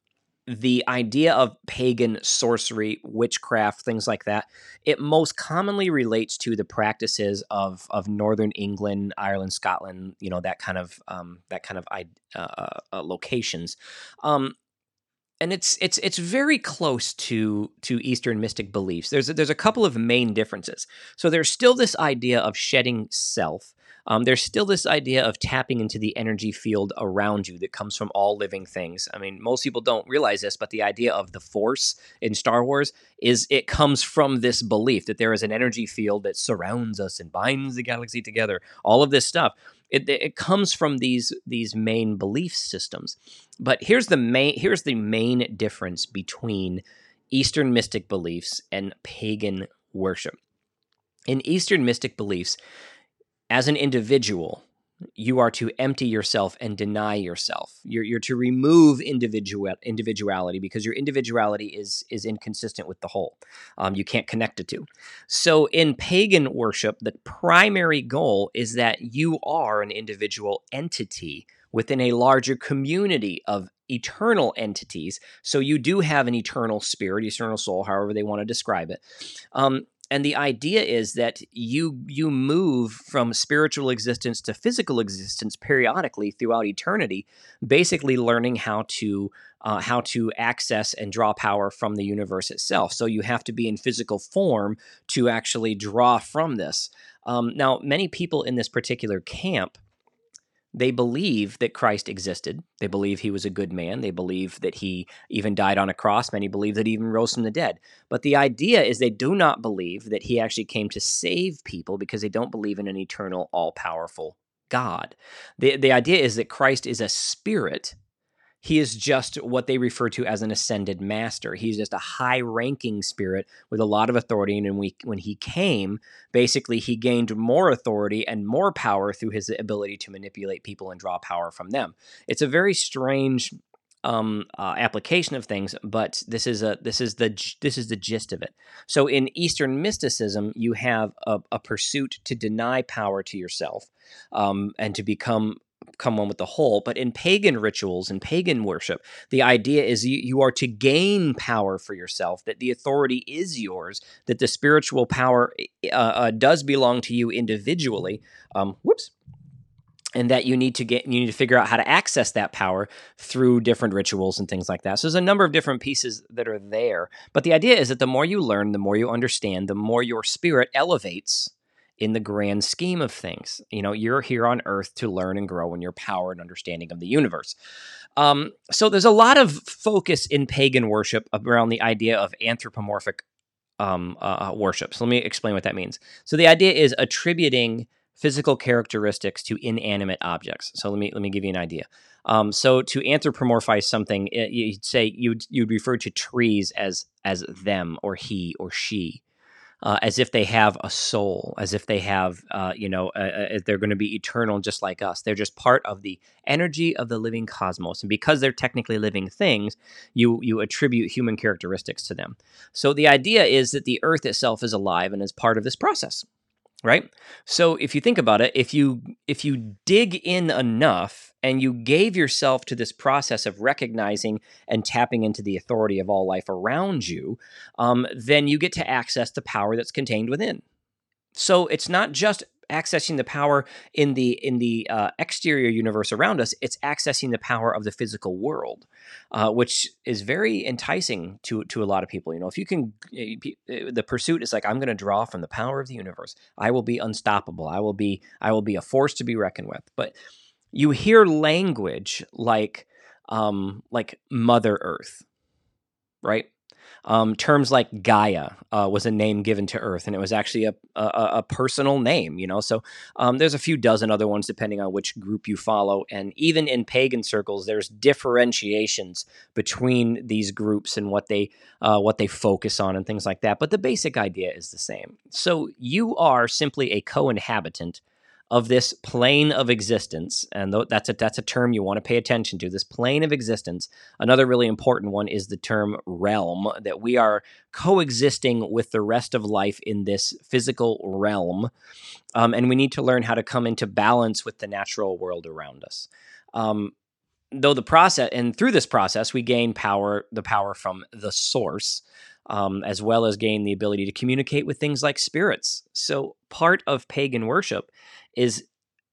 the idea of pagan sorcery, witchcraft, things like that, it most commonly relates to the practices of of Northern England, Ireland, Scotland, you know, that kind of um, that kind of uh, uh, locations. Um, and it's it's it's very close to to Eastern mystic beliefs. There's a, there's a couple of main differences. So there's still this idea of shedding self. Um, there's still this idea of tapping into the energy field around you that comes from all living things. I mean, most people don't realize this, but the idea of the Force in Star Wars is it comes from this belief that there is an energy field that surrounds us and binds the galaxy together. All of this stuff. It, it comes from these these main belief systems. But here's the main here's the main difference between Eastern mystic beliefs and pagan worship. In Eastern mystic beliefs, as an individual, you are to empty yourself and deny yourself. You're, you're to remove individual individuality because your individuality is is inconsistent with the whole. Um, you can't connect the two. So in pagan worship, the primary goal is that you are an individual entity within a larger community of eternal entities. So you do have an eternal spirit, eternal soul, however they want to describe it. Um, And the idea is that you you move from spiritual existence to physical existence periodically throughout eternity, basically learning how to uh, how to access and draw power from the universe itself. So you have to be in physical form to actually draw from this. Um, now, many people in this particular camp, they believe that Christ existed. They believe he was a good man. They believe that he even died on a cross. Many believe that he even rose from the dead. But the idea is they do not believe that he actually came to save people because they don't believe in an eternal, all-powerful God. The, the idea is that Christ is a spirit. He is just what they refer to as an ascended master. He's just a high-ranking spirit with a lot of authority, and when, we, when he came, basically he gained more authority and more power through his ability to manipulate people and draw power from them. It's a very strange um, uh, application of things, but this is a this is the this is the gist of it. So in Eastern mysticism, you have a, a pursuit to deny power to yourself um, and to become come one with the whole. But in pagan rituals and pagan worship, the idea is you, you are to gain power for yourself, that the authority is yours, that the spiritual power uh, uh, does belong to you individually. Um, whoops. And that you need to get, you need to figure out how to access that power through different rituals and things like that. So there's a number of different pieces that are there. But the idea is that the more you learn, the more you understand, the more your spirit elevates in the grand scheme of things. You know, you're here on Earth to learn and grow in your power and understanding of the universe. Um, so there's a lot of focus in pagan worship around the idea of anthropomorphic um, uh, worship. So let me explain what that means. So the idea is attributing physical characteristics to inanimate objects. So let me let me give you an idea. Um, so to anthropomorphize something, it, you'd say you'd you'd refer to trees as as them or he or she. Uh, as if they have a soul, as if they have, uh, you know, uh, uh, they're going to be eternal just like us. They're just part of the energy of the living cosmos. And because they're technically living things, you you attribute human characteristics to them. So the idea is that the earth itself is alive and is part of this process, right? So if you think about it, if you if you dig in enough and you gave yourself to this process of recognizing and tapping into the authority of all life around you, um, then you get to access the power that's contained within. So it's not just accessing the power in the in the uh, exterior universe around us; it's accessing the power of the physical world, uh, which is very enticing to to a lot of people. You know, if you can, the pursuit is like, I'm going to draw from the power of the universe. I will be unstoppable. I will be I will be a force to be reckoned with. But you hear language like um, like Mother Earth, right? Um, terms like Gaia uh, was a name given to Earth, and it was actually a, a, a personal name, you know. So um, there's a few dozen other ones depending on which group you follow, and even in pagan circles, there's differentiations between these groups and what they uh, what they focus on and things like that. But the basic idea is the same. So you are simply a co-inhabitant of this plane of existence, and that's a that's a term you want to pay attention to, this plane of existence. Another really important one is the term realm, that we are coexisting with the rest of life in this physical realm, um, and we need to learn how to come into balance with the natural world around us. Um, though the process, and through this process, we gain power, the power from the source, um, as well as gain the ability to communicate with things like spirits. So part of pagan worship is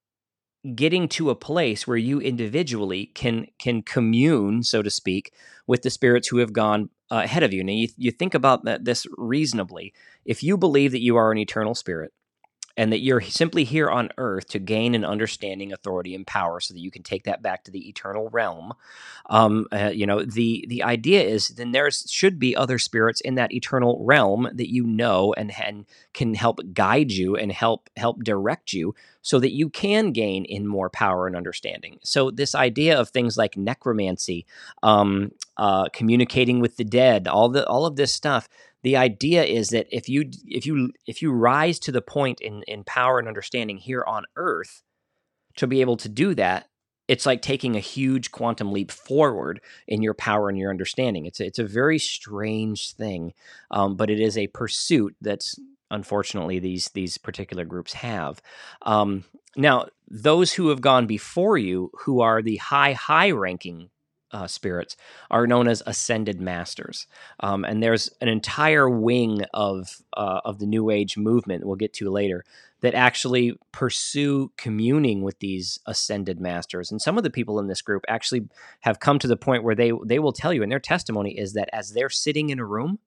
getting to a place where you individually can can commune, so to speak, with the spirits who have gone uh, ahead of you. Now, you, you think about that, this reasonably. If you believe that you are an eternal spirit, and that you're simply here on earth to gain an understanding, authority, and power so that you can take that back to the eternal realm. Um, uh, you know, the the idea is then there should be other spirits in that eternal realm that you know and, and can help guide you and help help direct you so that you can gain in more power and understanding. So this idea of things like necromancy, um, uh, communicating with the dead, all the all of this stuff, the idea is that if you if you if you rise to the point in, in power and understanding here on Earth to be able to do that, it's like taking a huge quantum leap forward in your power and your understanding. It's a, it's a very strange thing, um, but it is a pursuit that's unfortunately these these particular groups have. Um, now, those who have gone before you, who are the high high ranking Uh, spirits, are known as ascended masters, um, and there's an entire wing of uh, of the New Age movement we'll get to later that actually pursue communing with these ascended masters. And some of the people in this group actually have come to the point where they they will tell you, and their testimony is that as they're sitting in a room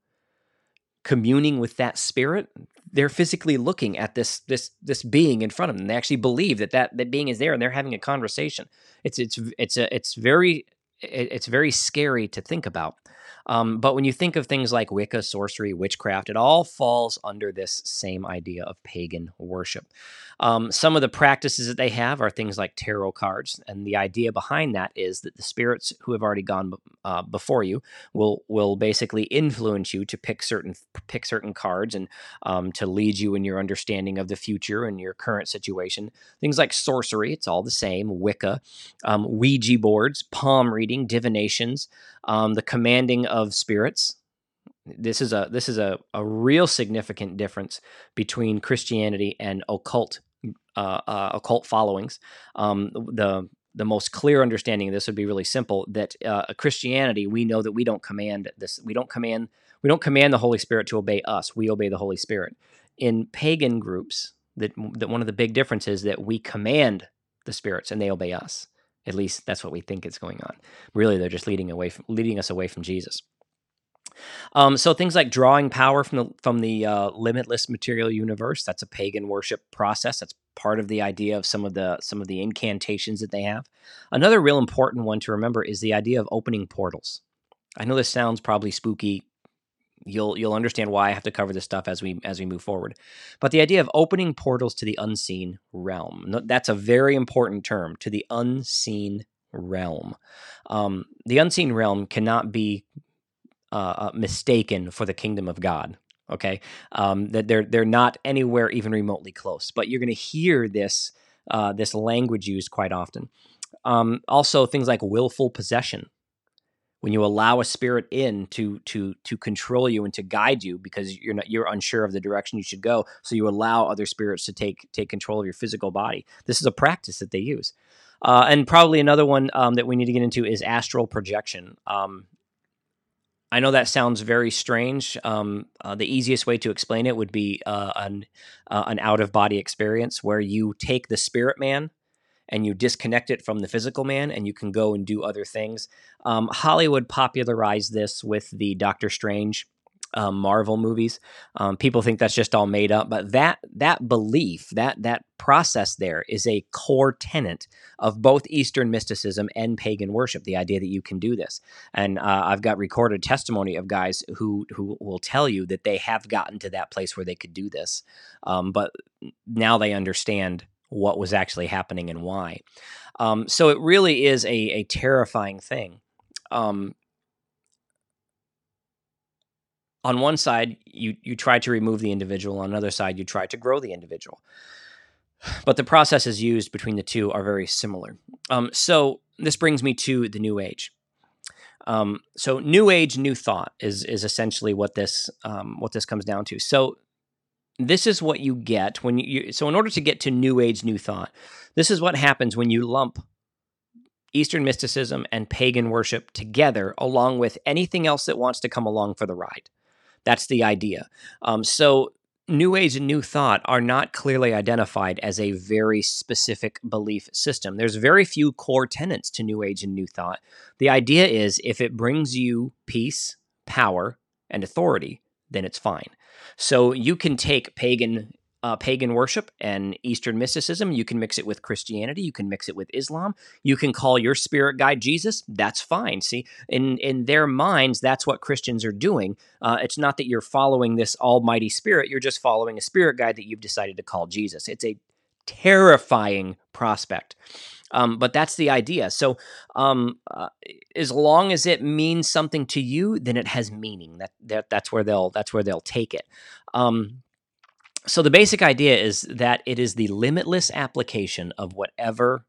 communing with that spirit, they're physically looking at this this this being in front of them. They actually believe that that, that being is there, and they're having a conversation. It's it's it's a, it's very it's very scary to think about. Um, but when you think of things like Wicca, sorcery, witchcraft, it all falls under this same idea of pagan worship. Um, some of the practices that they have are things like tarot cards, and the idea behind that is that the spirits who have already gone uh, before you will will basically influence you to pick certain pick certain cards and um, to lead you in your understanding of the future and your current situation. Things like sorcery, it's all the same. Wicca, um, Ouija boards, palm reading, divinations, um, the commanding of spirits. This is a this is a, a real significant difference between Christianity and occult uh, uh, occult followings. Um, the the most clear understanding of this would be really simple: that uh, Christianity, we know that we don't command this. We don't command we don't command the Holy Spirit to obey us. We obey the Holy Spirit. In pagan groups, that that one of the big differences is that we command the spirits and they obey us. At least that's what we think is going on. Really, they're just leading away from, leading us away from Jesus. Um, so things like drawing power from the from the uh, limitless material universe, that's a pagan worship process. That's part of the idea of some of the some of the incantations that they have. Another real important one to remember is the idea of opening portals. I know this sounds probably spooky, You'll you'll understand why I have to cover this stuff as we as we move forward. But the idea of opening portals to the unseen realm, no- that's a very important term, to the unseen realm. Um, the unseen realm cannot be uh, uh, mistaken for the kingdom of God. Okay, um, that they're they're not anywhere even remotely close. But you're going to hear this uh, this language used quite often. Um, also, things like willful possession, when you allow a spirit in to to to control you and to guide you because you're not you're unsure of the direction you should go, so you allow other spirits to take take control of your physical body. This is a practice that they use. Uh, and probably another one um, that we need to get into is astral projection. Um, I know that sounds very strange. Um, uh, the easiest way to explain it would be uh, an uh, an out of body experience where you take the spirit man and you disconnect it from the physical man, and you can go and do other things. Um, Hollywood popularized this with the Doctor Strange um, Marvel movies. Um, people think that's just all made up, but that that belief, that that process there is a core tenet of both Eastern mysticism and pagan worship. The idea that you can do this, and uh, I've got recorded testimony of guys who who will tell you that they have gotten to that place where they could do this, um, but now they understand what was actually happening and why. Um, so it really is a, a terrifying thing. Um, on one side, you you try to remove the individual. On another side, you try to grow the individual. But the processes used between the two are very similar. Um, so this brings me to the New Age. Um, so New Age, New Thought is is essentially what this um, what this comes down to. So this is what you get when you. So in order to get to New Age, New Thought, this is what happens when you lump Eastern mysticism and pagan worship together, along with anything else that wants to come along for the ride. That's the idea. Um, so New Age and New Thought are not clearly identified as a very specific belief system. There's very few core tenets to New Age and New Thought. The idea is if it brings you peace, power, and authority, then it's fine. So you can take pagan uh, pagan worship and Eastern mysticism. You can mix it with Christianity. You can mix it with Islam. You can call your spirit guide Jesus. That's fine. See, in in their minds, that's what Christians are doing. Uh, it's not that you're following this almighty spirit. You're just following a spirit guide that you've decided to call Jesus. It's a terrifying prospect. Um, but that's the idea. So um, uh, as long as it means something to you, then it has meaning. That, that that's where they'll that's where they'll take it. Um, so the basic idea is that it is the limitless application of whatever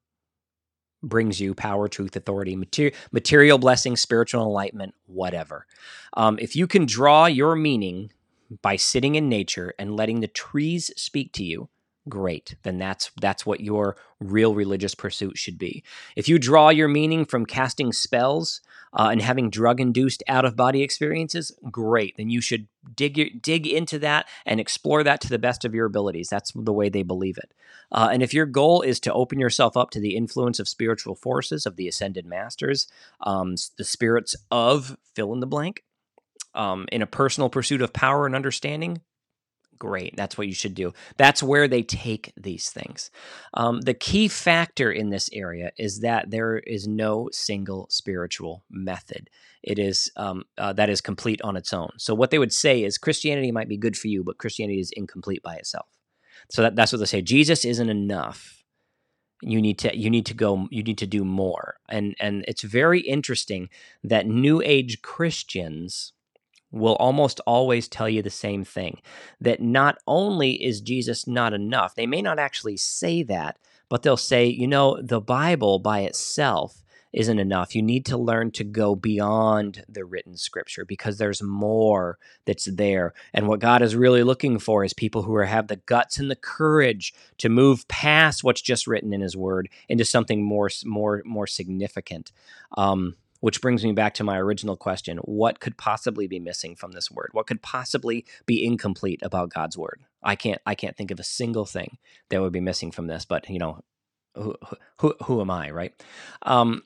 brings you power, truth, authority, material, material blessing, spiritual enlightenment, whatever. Um, if you can draw your meaning by sitting in nature and letting the trees speak to you, great. Then that's that's what your real religious pursuit should be. If you draw your meaning from casting spells uh, and having drug-induced out-of-body experiences, great. Then you should dig your, dig into that and explore that to the best of your abilities. That's the way they believe it. Uh, and if your goal is to open yourself up to the influence of spiritual forces, of the ascended masters, um, the spirits of fill in the blank, um, in a personal pursuit of power and understanding, great. That's what you should do. That's where they take these things. Um, the key factor in this area is that there is no single spiritual method. It is um, uh, that is complete on its own. So what they would say is Christianity might be good for you, but Christianity is incomplete by itself. So that, that's what they say. Jesus isn't enough. You need to you need to go. You need to do more. And and it's very interesting that New Age Christians will almost always tell you the same thing, that not only is Jesus not enough, they may not actually say that, but they'll say, you know, the Bible by itself isn't enough. You need to learn to go beyond the written scripture because there's more that's there. And what God is really looking for is people who are, have the guts and the courage to move past what's just written in his word into something more, more, more significant. Um, Which brings me back to my original question. What could possibly be missing from this word? What could possibly be incomplete about God's word? I can't I can't think of a single thing that would be missing from this, but you know, who who, who am I, right? Um,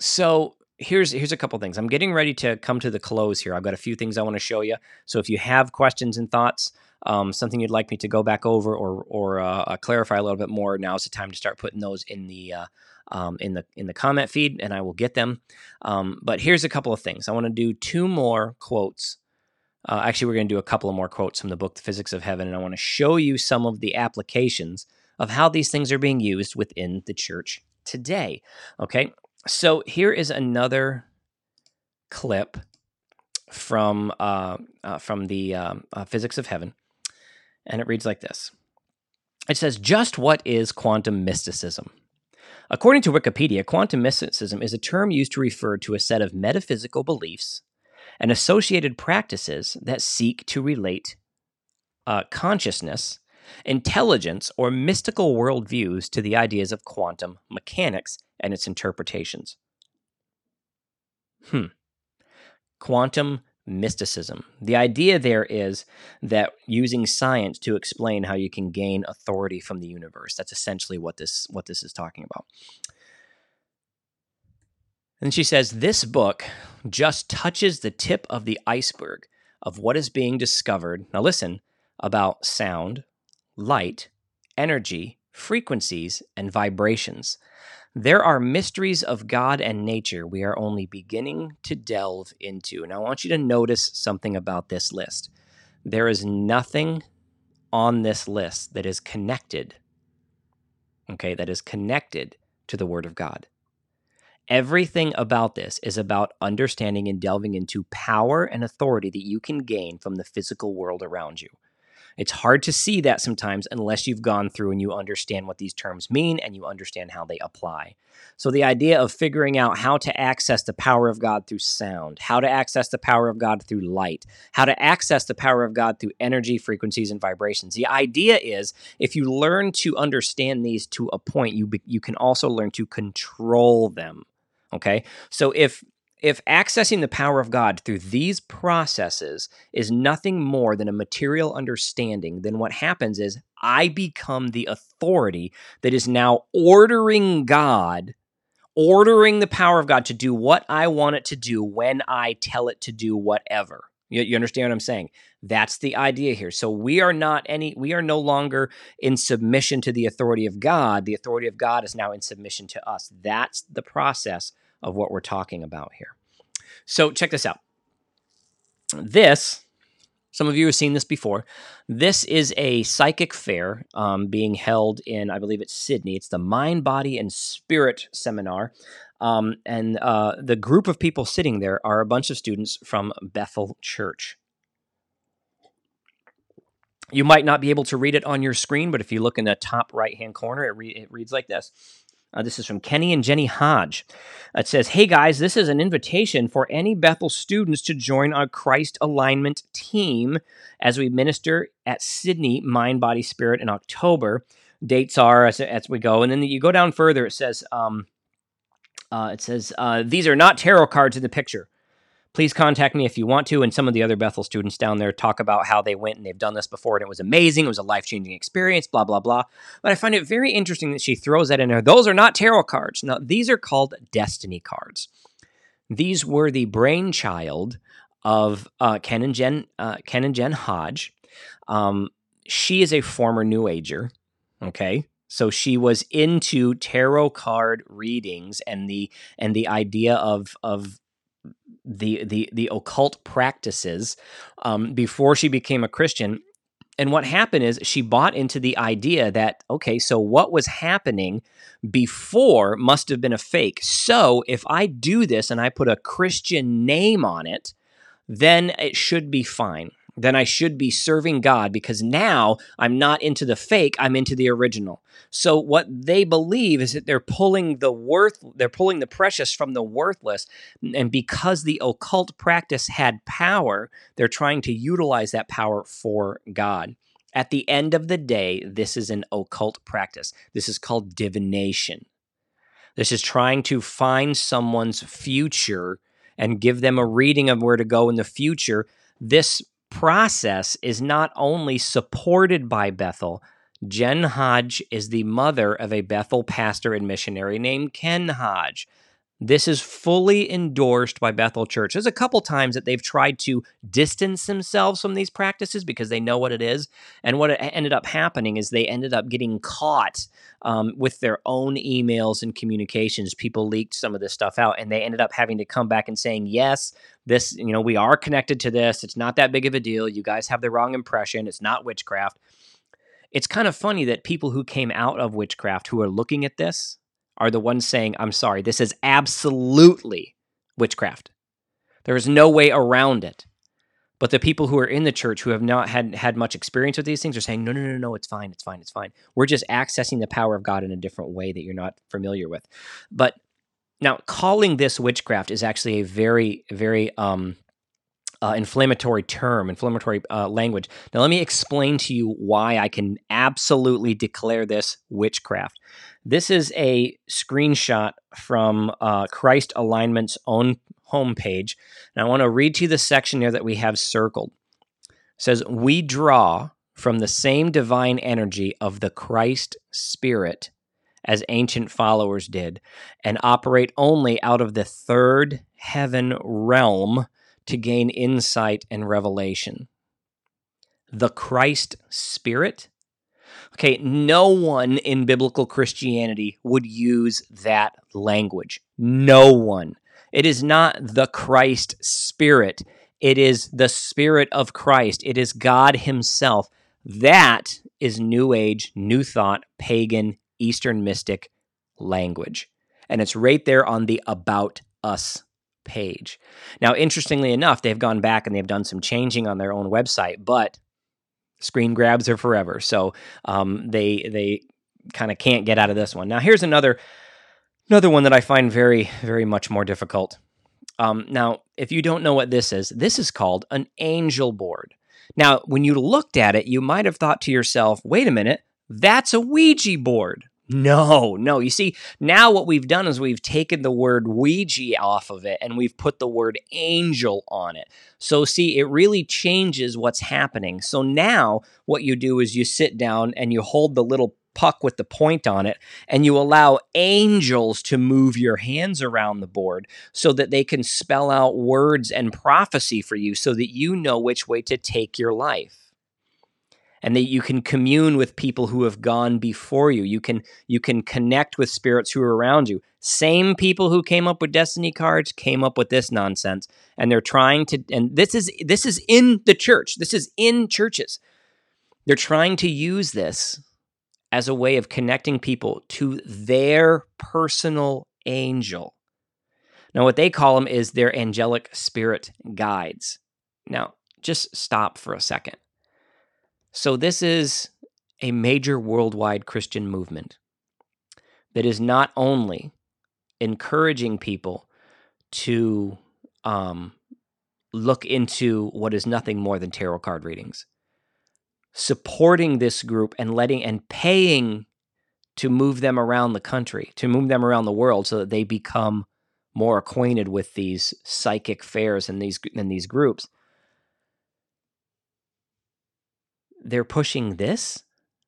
so here's here's a couple things. I'm getting ready to come to the close here. I've got a few things I want to show you. So if you have questions and thoughts, um, something you'd like me to go back over or or uh, clarify a little bit more, now's the time to start putting those in the uh, Um, in the in the comment feed, and I will get them. Um, but here's a couple of things. I want to do two more quotes Uh, actually, we're going to do a couple of more quotes from the book, The Physics of Heaven, and I want to show you some of the applications of how these things are being used within the church today. Okay, so here is another clip from uh, uh, from the um, uh, Physics of Heaven, and it reads like this. It says, just what is quantum mysticism? According to Wikipedia, quantum mysticism is a term used to refer to a set of metaphysical beliefs and associated practices that seek to relate uh, consciousness, intelligence, or mystical worldviews to the ideas of quantum mechanics and its interpretations. Hmm. Quantum mysticism. The idea there is that using science to explain how you can gain authority from the universe. That's essentially what this what this is talking about. And she says, this book just touches the tip of the iceberg of what is being discovered, now listen, about sound, light, energy, frequencies, and vibrations. There are mysteries of God and nature we are only beginning to delve into. And I want you to notice something about this list. There is nothing on this list that is connected, okay, that is connected to the Word of God. Everything about this is about understanding and delving into power and authority that you can gain from the physical world around you. It's hard to see that sometimes unless you've gone through and you understand what these terms mean and you understand how they apply. So the idea of figuring out how to access the power of God through sound, how to access the power of God through light, how to access the power of God through energy, frequencies, and vibrations. The idea is if you learn to understand these to a point, you be, you can also learn to control them. Okay? So if If accessing the power of God through these processes is nothing more than a material understanding, then what happens is I become the authority that is now ordering God, ordering the power of God to do what I want it to do when I tell it to do whatever. You, you understand what I'm saying? That's the idea here. So we are not any, we are no longer in submission to the authority of God. The authority of God is now in submission to us. That's the process of what we're talking about here. So check this out. This, some of you have seen this before. This is a psychic fair um, being held in, I believe it's Sydney. It's the Mind, Body, and Spirit Seminar. Um, and uh, the group of people sitting there are a bunch of students from Bethel Church. You might not be able to read it on your screen, but if you look in the top right-hand corner, it, re- it reads like this. Uh, this is from Kenny and Jenny Hodge. It says, hey guys, this is an invitation for any Bethel students to join our Christ Alignment team as we minister at Sydney Mind, Body, Spirit in October. Dates are as, as we go. And then you go down further, it says, um, uh, it says uh, these are not tarot cards in the picture. Please contact me if you want to. And some of the other Bethel students down there talk about how they went and they've done this before and it was amazing. It was a life-changing experience, blah, blah, blah. But I find it very interesting that she throws that in there. Those are not tarot cards. Now, these are called destiny cards. These were the brainchild of uh, Ken and Jen, uh, Ken and Jen Hodge. Um, she is a former New Ager, okay? So she was into tarot card readings and the and the idea of of the the the occult practices um, before she became a Christian. And what happened is she bought into the idea that, okay, so what was happening before must have been a fake. So if I do this and I put a Christian name on it, then it should be fine. Then I should be serving God because now I'm not into the fake, I'm into the original. So what they believe is that they're pulling the worth, they're pulling the precious from the worthless. And because the occult practice had power, they're trying to utilize that power for God. At the end of the day, this is an occult practice. This is called divination. This is trying to find someone's future and give them a reading of where to go in the future. This process is not only supported by Bethel. Jen Hodge is the mother of a Bethel pastor and missionary named Ken Hodge. This is fully endorsed by Bethel Church. There's a couple times that they've tried to distance themselves from these practices because they know what it is. And what ended up happening is they ended up getting caught um, with their own emails and communications. People leaked some of this stuff out, and they ended up having to come back and saying, yes, this, you know, we are connected to this. It's not that big of a deal. You guys have the wrong impression. It's not witchcraft. It's kind of funny that people who came out of witchcraft who are looking at this are the ones saying, I'm sorry, this is absolutely witchcraft. There is no way around it. But the people who are in the church who have not had, had much experience with these things are saying, no, no, no, no, it's fine, it's fine, it's fine. We're just accessing the power of God in a different way that you're not familiar with. But now, calling this witchcraft is actually a very, very um, uh, inflammatory term, inflammatory uh, language. Now, let me explain to you why I can absolutely declare this witchcraft. This is a screenshot from uh, Christ Alignment's own homepage. And I want to read to you the section there that we have circled. It says, we draw from the same divine energy of the Christ Spirit as ancient followers did, and operate only out of the third heaven realm to gain insight and revelation. The Christ Spirit? Okay, no one in biblical Christianity would use that language. No one. It is not the Christ Spirit. It is the Spirit of Christ. It is God Himself. That is New Age, New Thought, pagan, Eastern mystic language. And it's right there on the About Us page. Now, interestingly enough, they've gone back and they've done some changing on their own website, but screen grabs are forever. So um, they they kind of can't get out of this one. Now, here's another another one that I find very, very much more difficult. Um, now, if you don't know what this is, this is called an angel board. Now, when you looked at it, you might have thought to yourself, wait a minute, that's a Ouija board. No, no. You see, now what we've done is we've taken the word Ouija off of it and we've put the word angel on it. So see, it really changes what's happening. So now what you do is you sit down and you hold the little puck with the point on it and you allow angels to move your hands around the board so that they can spell out words and prophecy for you so that you know which way to take your life. And that you can commune with people who have gone before you. You can you can connect with spirits who are around you. Same people who came up with destiny cards came up with this nonsense, and they're trying to. And this is this is in the church. This is in churches. They're trying to use this as a way of connecting people to their personal angel. Now, what they call them is their angelic spirit guides. Now, just stop for a second. So this is a major worldwide Christian movement that is not only encouraging people to um, look into what is nothing more than tarot card readings, supporting this group and letting and paying to move them around the country, to move them around the world so that they become more acquainted with these psychic fairs and these and these groups. They're pushing this.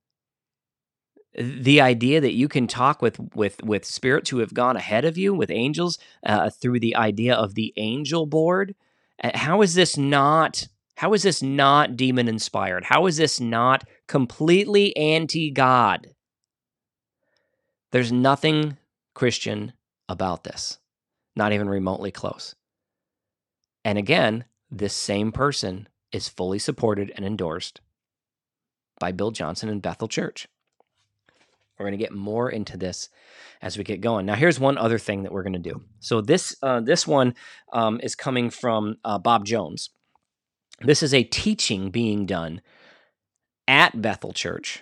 The idea that you can talk with with with spirits who have gone ahead of you, with angels, uh, through the idea of the angel board. How is this not? How is this not demon inspired? How is this not completely anti-God? There's nothing Christian about this, not even remotely close. And again, this same person is fully supported and endorsed by Bill Johnson and Bethel Church. We're going to get more into this as we get going. Now, here's one other thing that we're going to do. So this uh, this one um, is coming from uh, Bob Jones. This is a teaching being done at Bethel Church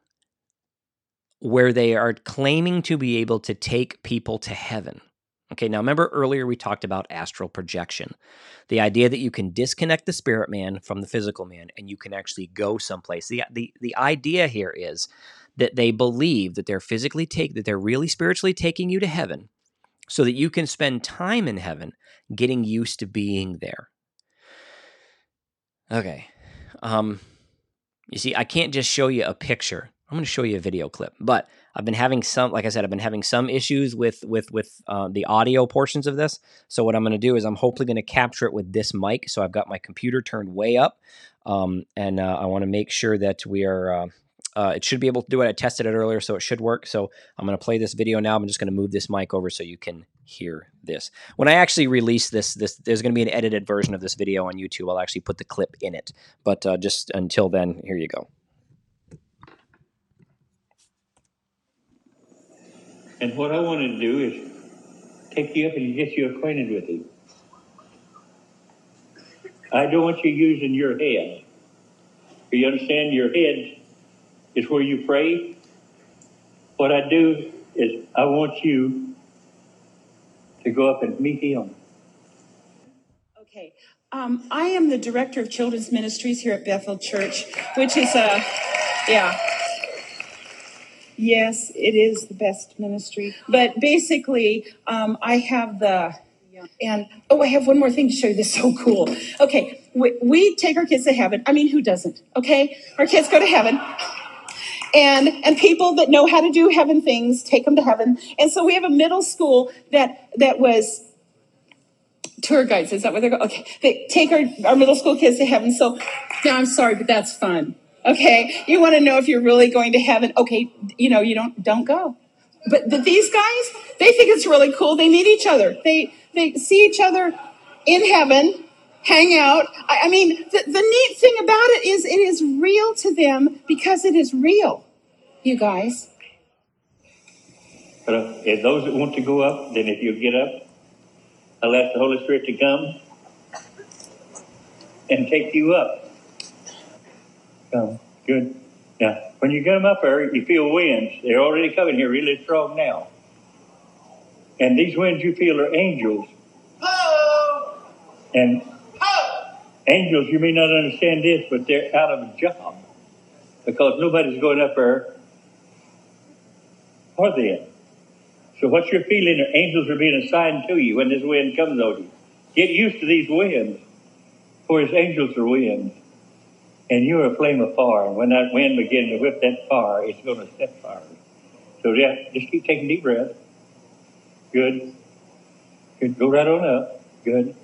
where they are claiming to be able to take people to heaven. Okay, now remember earlier we talked about astral projection, the idea that you can disconnect the spirit man from the physical man and you can actually go someplace. The, the, the idea here is that they believe that they're physically take that they're really spiritually taking you to heaven so that you can spend time in heaven getting used to being there. Okay. Um, you see, I can't just show you a picture, I'm going to show you a video clip, but I've been having some, like I said, I've been having some issues with with with uh, the audio portions of this. So what I'm going to do is I'm hopefully going to capture it with this mic. So I've got my computer turned way up, um, and uh, I want to make sure that we are. Uh, uh, it should be able to do it. I tested it earlier, so it should work. So I'm going to play this video now. I'm just going to move this mic over so you can hear this. When I actually release this, this there's going to be an edited version of this video on YouTube. I'll actually put the clip in it. But uh, just until then, here you go. And what I want to do is take you up and get you acquainted with him. I don't want you using your head. Do you understand? Your head is where you pray. What I do is I want you to go up and meet him. Okay. Um, I am the director of children's ministries here at Bethel Church, which is a, yeah. Yes, it is the best ministry. But basically, um, I have the, and, oh, I have one more thing to show you. This is so cool. Okay, we, we take our kids to heaven. I mean, who doesn't? Okay, our kids go to heaven. And and people that know how to do heaven things, take them to heaven. And so we have a middle school that that was tour guides. Is that what they're going? Okay, they take our, our middle school kids to heaven. So, now I'm sorry, but that's fun. Okay, you want to know if you're really going to heaven. Okay, you know, you don't don't go. But, but these guys, they think it's really cool. They meet each other. They they see each other in heaven, hang out. I, I mean, the, the neat thing about it is it is real to them because it is real, you guys. But uh, if those that want to go up, then if you get up, I'll ask the Holy Spirit to come and take you up. Come. Good. Now, when you get them up there, you feel winds. They're already coming here really strong now. And these winds you feel are angels. Oh! And oh! Angels, you may not understand this, but they're out of a job. Because nobody's going up there for them. So what you're feeling are angels are being assigned to you when this wind comes on you. Get used to these winds. For his angels are winds. And you're a flame of fire. And when that wind begins to whip that fire, it's going to set fire. So yeah, just keep taking deep breaths. Good. Good. Go right on up. Good.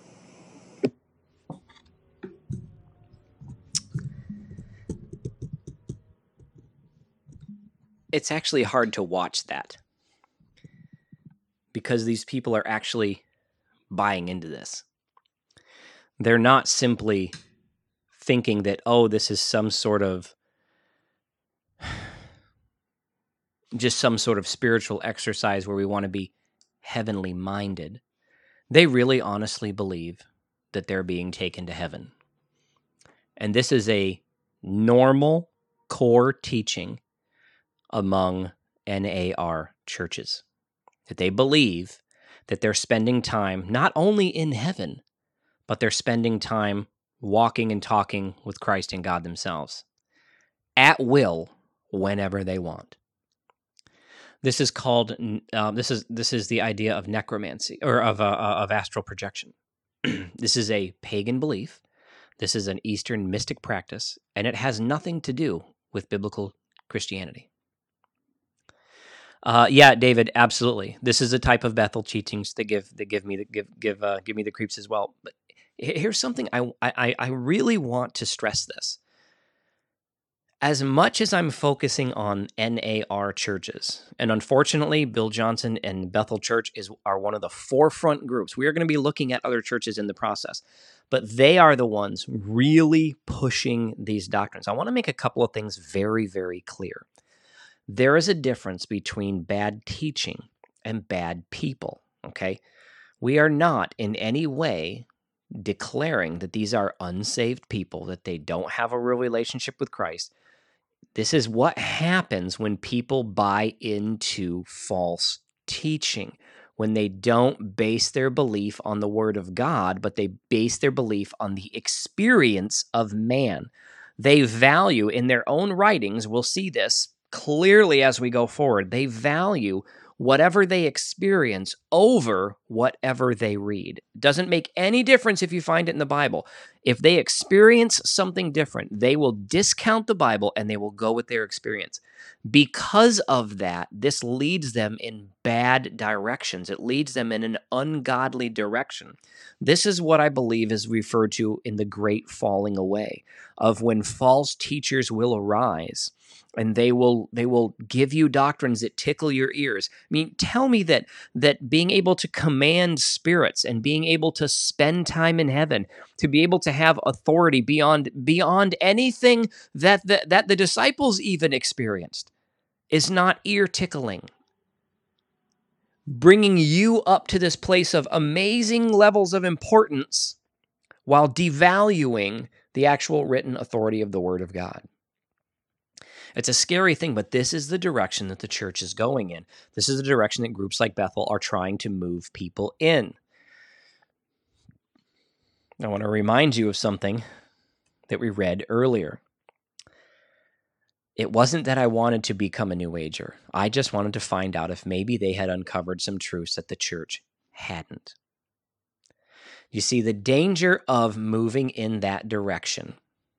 It's actually hard to watch that because these people are actually buying into this. They're not simply thinking that, oh, this is some sort of, just some sort of spiritual exercise where we want to be heavenly minded. They really honestly believe that they're being taken to heaven. And this is a normal core teaching among N A R churches, that they believe that they're spending time not only in heaven, but they're spending time walking and talking with Christ and God themselves at will whenever they want. This is called uh, this is this is the idea of necromancy or of uh, of astral projection. This is a pagan belief. This is an Eastern mystic practice, and it has nothing to do with biblical Christianity. Uh, yeah, David, absolutely. This is a type of Bethel teachings that give that give me the give give uh, give me the creeps as well. But here's something I, I I really want to stress this. As much as I'm focusing on N A R churches, and unfortunately, Bill Johnson and Bethel Church is are one of the forefront groups. We are going to be looking at other churches in the process, but they are the ones really pushing these doctrines. I want to make a couple of things very, very clear. There is a difference between bad teaching and bad people, okay? We are not in any way declaring that these are unsaved people, that they don't have a real relationship with Christ. This is what happens when people buy into false teaching, when they don't base their belief on the Word of God, but they base their belief on the experience of man. They value in their own writings, we'll see this clearly as we go forward, they value whatever they experience over whatever they read. It doesn't make any difference if you find it in the Bible. If they experience something different, they will discount the Bible and they will go with their experience. Because of that, this leads them in bad directions. It leads them in an ungodly direction. This is what I believe is referred to in the great falling away, of when false teachers will arise and they will they will give you doctrines that tickle your ears. I mean, tell me that that being able to command spirits and being able to spend time in heaven, to be able to have authority beyond beyond anything that the, that the disciples even experienced, is not ear tickling. Bringing you up to this place of amazing levels of importance while devaluing the actual written authority of the Word of God. It's a scary thing, but this is the direction that the church is going in. This is the direction that groups like Bethel are trying to move people in. I want to remind you of something that we read earlier. It wasn't that I wanted to become a New Ager. I just wanted to find out if maybe they had uncovered some truths that the church hadn't. You see, the danger of moving in that direction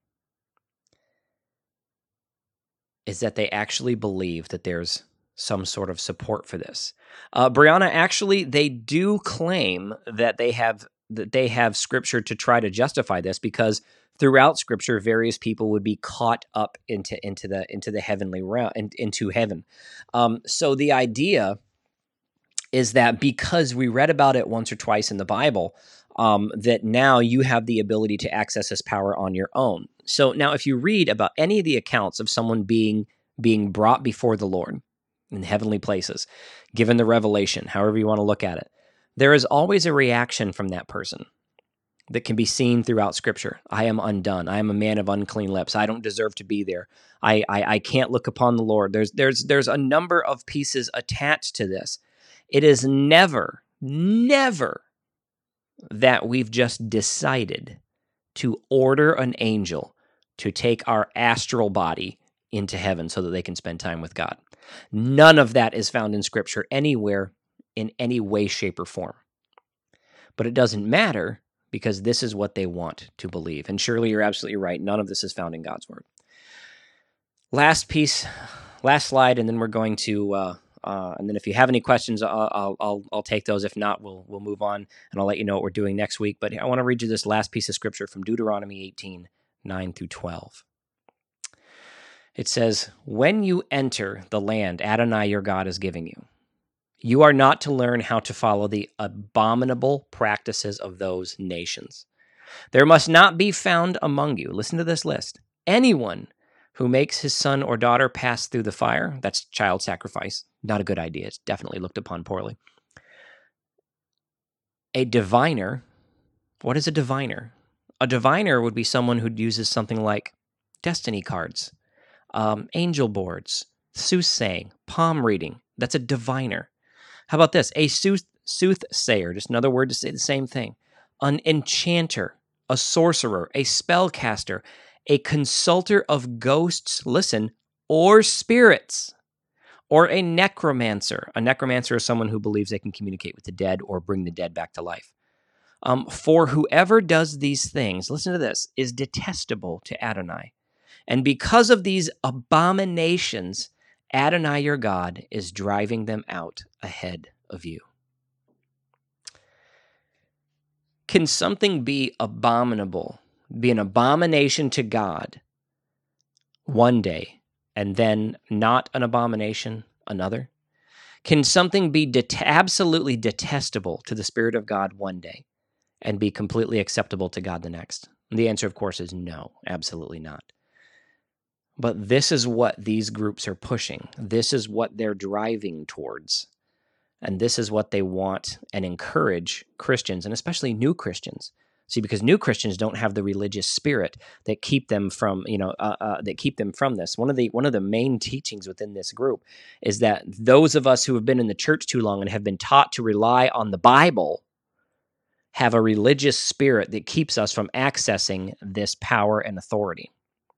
is that they actually believe that there's some sort of support for this. Uh, Brianna, actually, they do claim that they have that they have scripture to try to justify this, because throughout Scripture, various people would be caught up into into the into the heavenly realm, and into heaven. Um, so the idea is that because we read about it once or twice in the Bible, um, that now you have the ability to access this power on your own. So now, if you read about any of the accounts of someone being being brought before the Lord in heavenly places, given the revelation, however you want to look at it, there is always a reaction from that person that can be seen throughout Scripture. I am undone. I am a man of unclean lips. I don't deserve to be there. I, I, I can't look upon the Lord. There's, there's, there's a number of pieces attached to this. It is never, never that we've just decided to order an angel to take our astral body into heaven so that they can spend time with God. None of that is found in Scripture anywhere in any way, shape, or form. But it doesn't matter, because this is what they want to believe. And surely you're absolutely right. None of this is found in God's Word. Last piece, last slide, and then we're going to, uh, uh, and then if you have any questions, I'll, I'll, I'll, I'll take those. If not, we'll, we'll move on, and I'll let you know what we're doing next week. But I want to read you this last piece of Scripture from Deuteronomy eighteen, nine through twelve. It says, "When you enter the land Adonai your God is giving you, you are not to learn how to follow the abominable practices of those nations. There must not be found among you," listen to this list, "anyone who makes his son or daughter pass through the fire." That's child sacrifice. Not a good idea. It's definitely looked upon poorly. "A diviner." What is a diviner? A diviner would be someone who uses something like destiny cards, um, angel boards, soothsaying, palm reading. That's a diviner. How about this? A sooth, soothsayer, just another word to say the same thing. An enchanter, a sorcerer, a spellcaster, a consulter of ghosts, listen, or spirits, or a necromancer. A necromancer is someone who believes they can communicate with the dead or bring the dead back to life. Um, "for whoever does these things," listen to this, "is detestable to Adonai. And because of these abominations, Adonai your God is driving them out ahead of you." Can something be abominable, be an abomination to God one day, and then not an abomination another? Can something be det- absolutely detestable to the Spirit of God one day and be completely acceptable to God the next? And the answer, of course, is no, absolutely not. But this is what these groups are pushing. This is what they're driving towards. And this is what they want and encourage Christians, and especially new Christians. See, because new Christians don't have the religious spirit that keep them from, you know, uh, uh, that keep them from this. One of the one of the main teachings within this group is that those of us who have been in the church too long and have been taught to rely on the Bible have a religious spirit that keeps us from accessing this power and authority.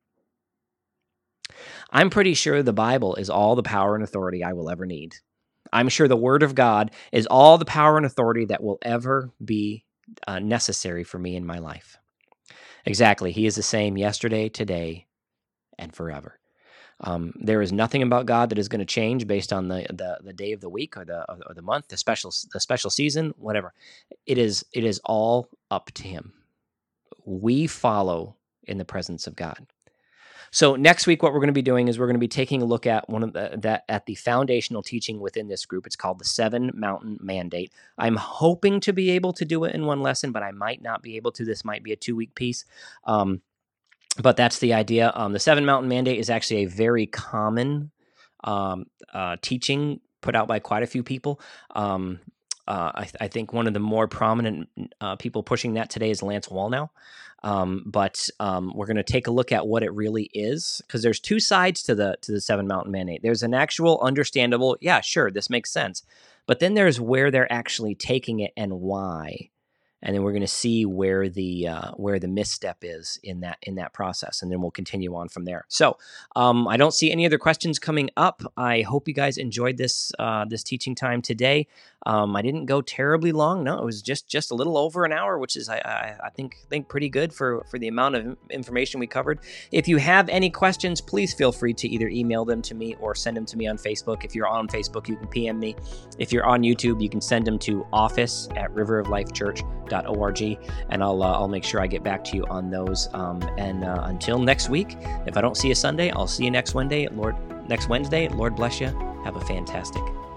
I'm pretty sure the Bible is all the power and authority I will ever need. I'm sure the Word of God is all the power and authority that will ever be uh, necessary for me in my life. Exactly. He is the same yesterday, today, and forever. Um, there is nothing about God that is going to change based on the, the the day of the week or the or the month, the special the special season, whatever. It is it is all up to Him. We follow in the presence of God. So next week, what we're going to be doing is we're going to be taking a look at one of the that at the foundational teaching within this group. It's called the Seven Mountain Mandate. I'm hoping to be able to do it in one lesson, but I might not be able to. This might be a two week piece. Um, But that's the idea. Um, the Seven Mountain Mandate is actually a very common um, uh, teaching put out by quite a few people. Um, uh, I, th- I think one of the more prominent uh, people pushing that today is Lance Wallnau. Um, but um, we're going to take a look at what it really is, because there's two sides to the to the Seven Mountain Mandate. There's an actual understandable, yeah, sure, this makes sense. But then there's where they're actually taking it and why. And then we're going to see where the uh, where the misstep is in that in that process, and then we'll continue on from there. So um, I don't see any other questions coming up. I hope you guys enjoyed this uh, this teaching time today. Um, I didn't go terribly long. No, it was just just a little over an hour, which is I, I, I think think pretty good for for the amount of information we covered. If you have any questions, please feel free to either email them to me or send them to me on Facebook. If you're on Facebook, you can P M me. If you're on YouTube, you can send them to office at river of life church dot org, and I'll uh, I'll make sure I get back to you on those. Um, and uh, until next week, if I don't see you Sunday, I'll see you next Wednesday. Lord, next Wednesday. Lord bless you. Have a fantastic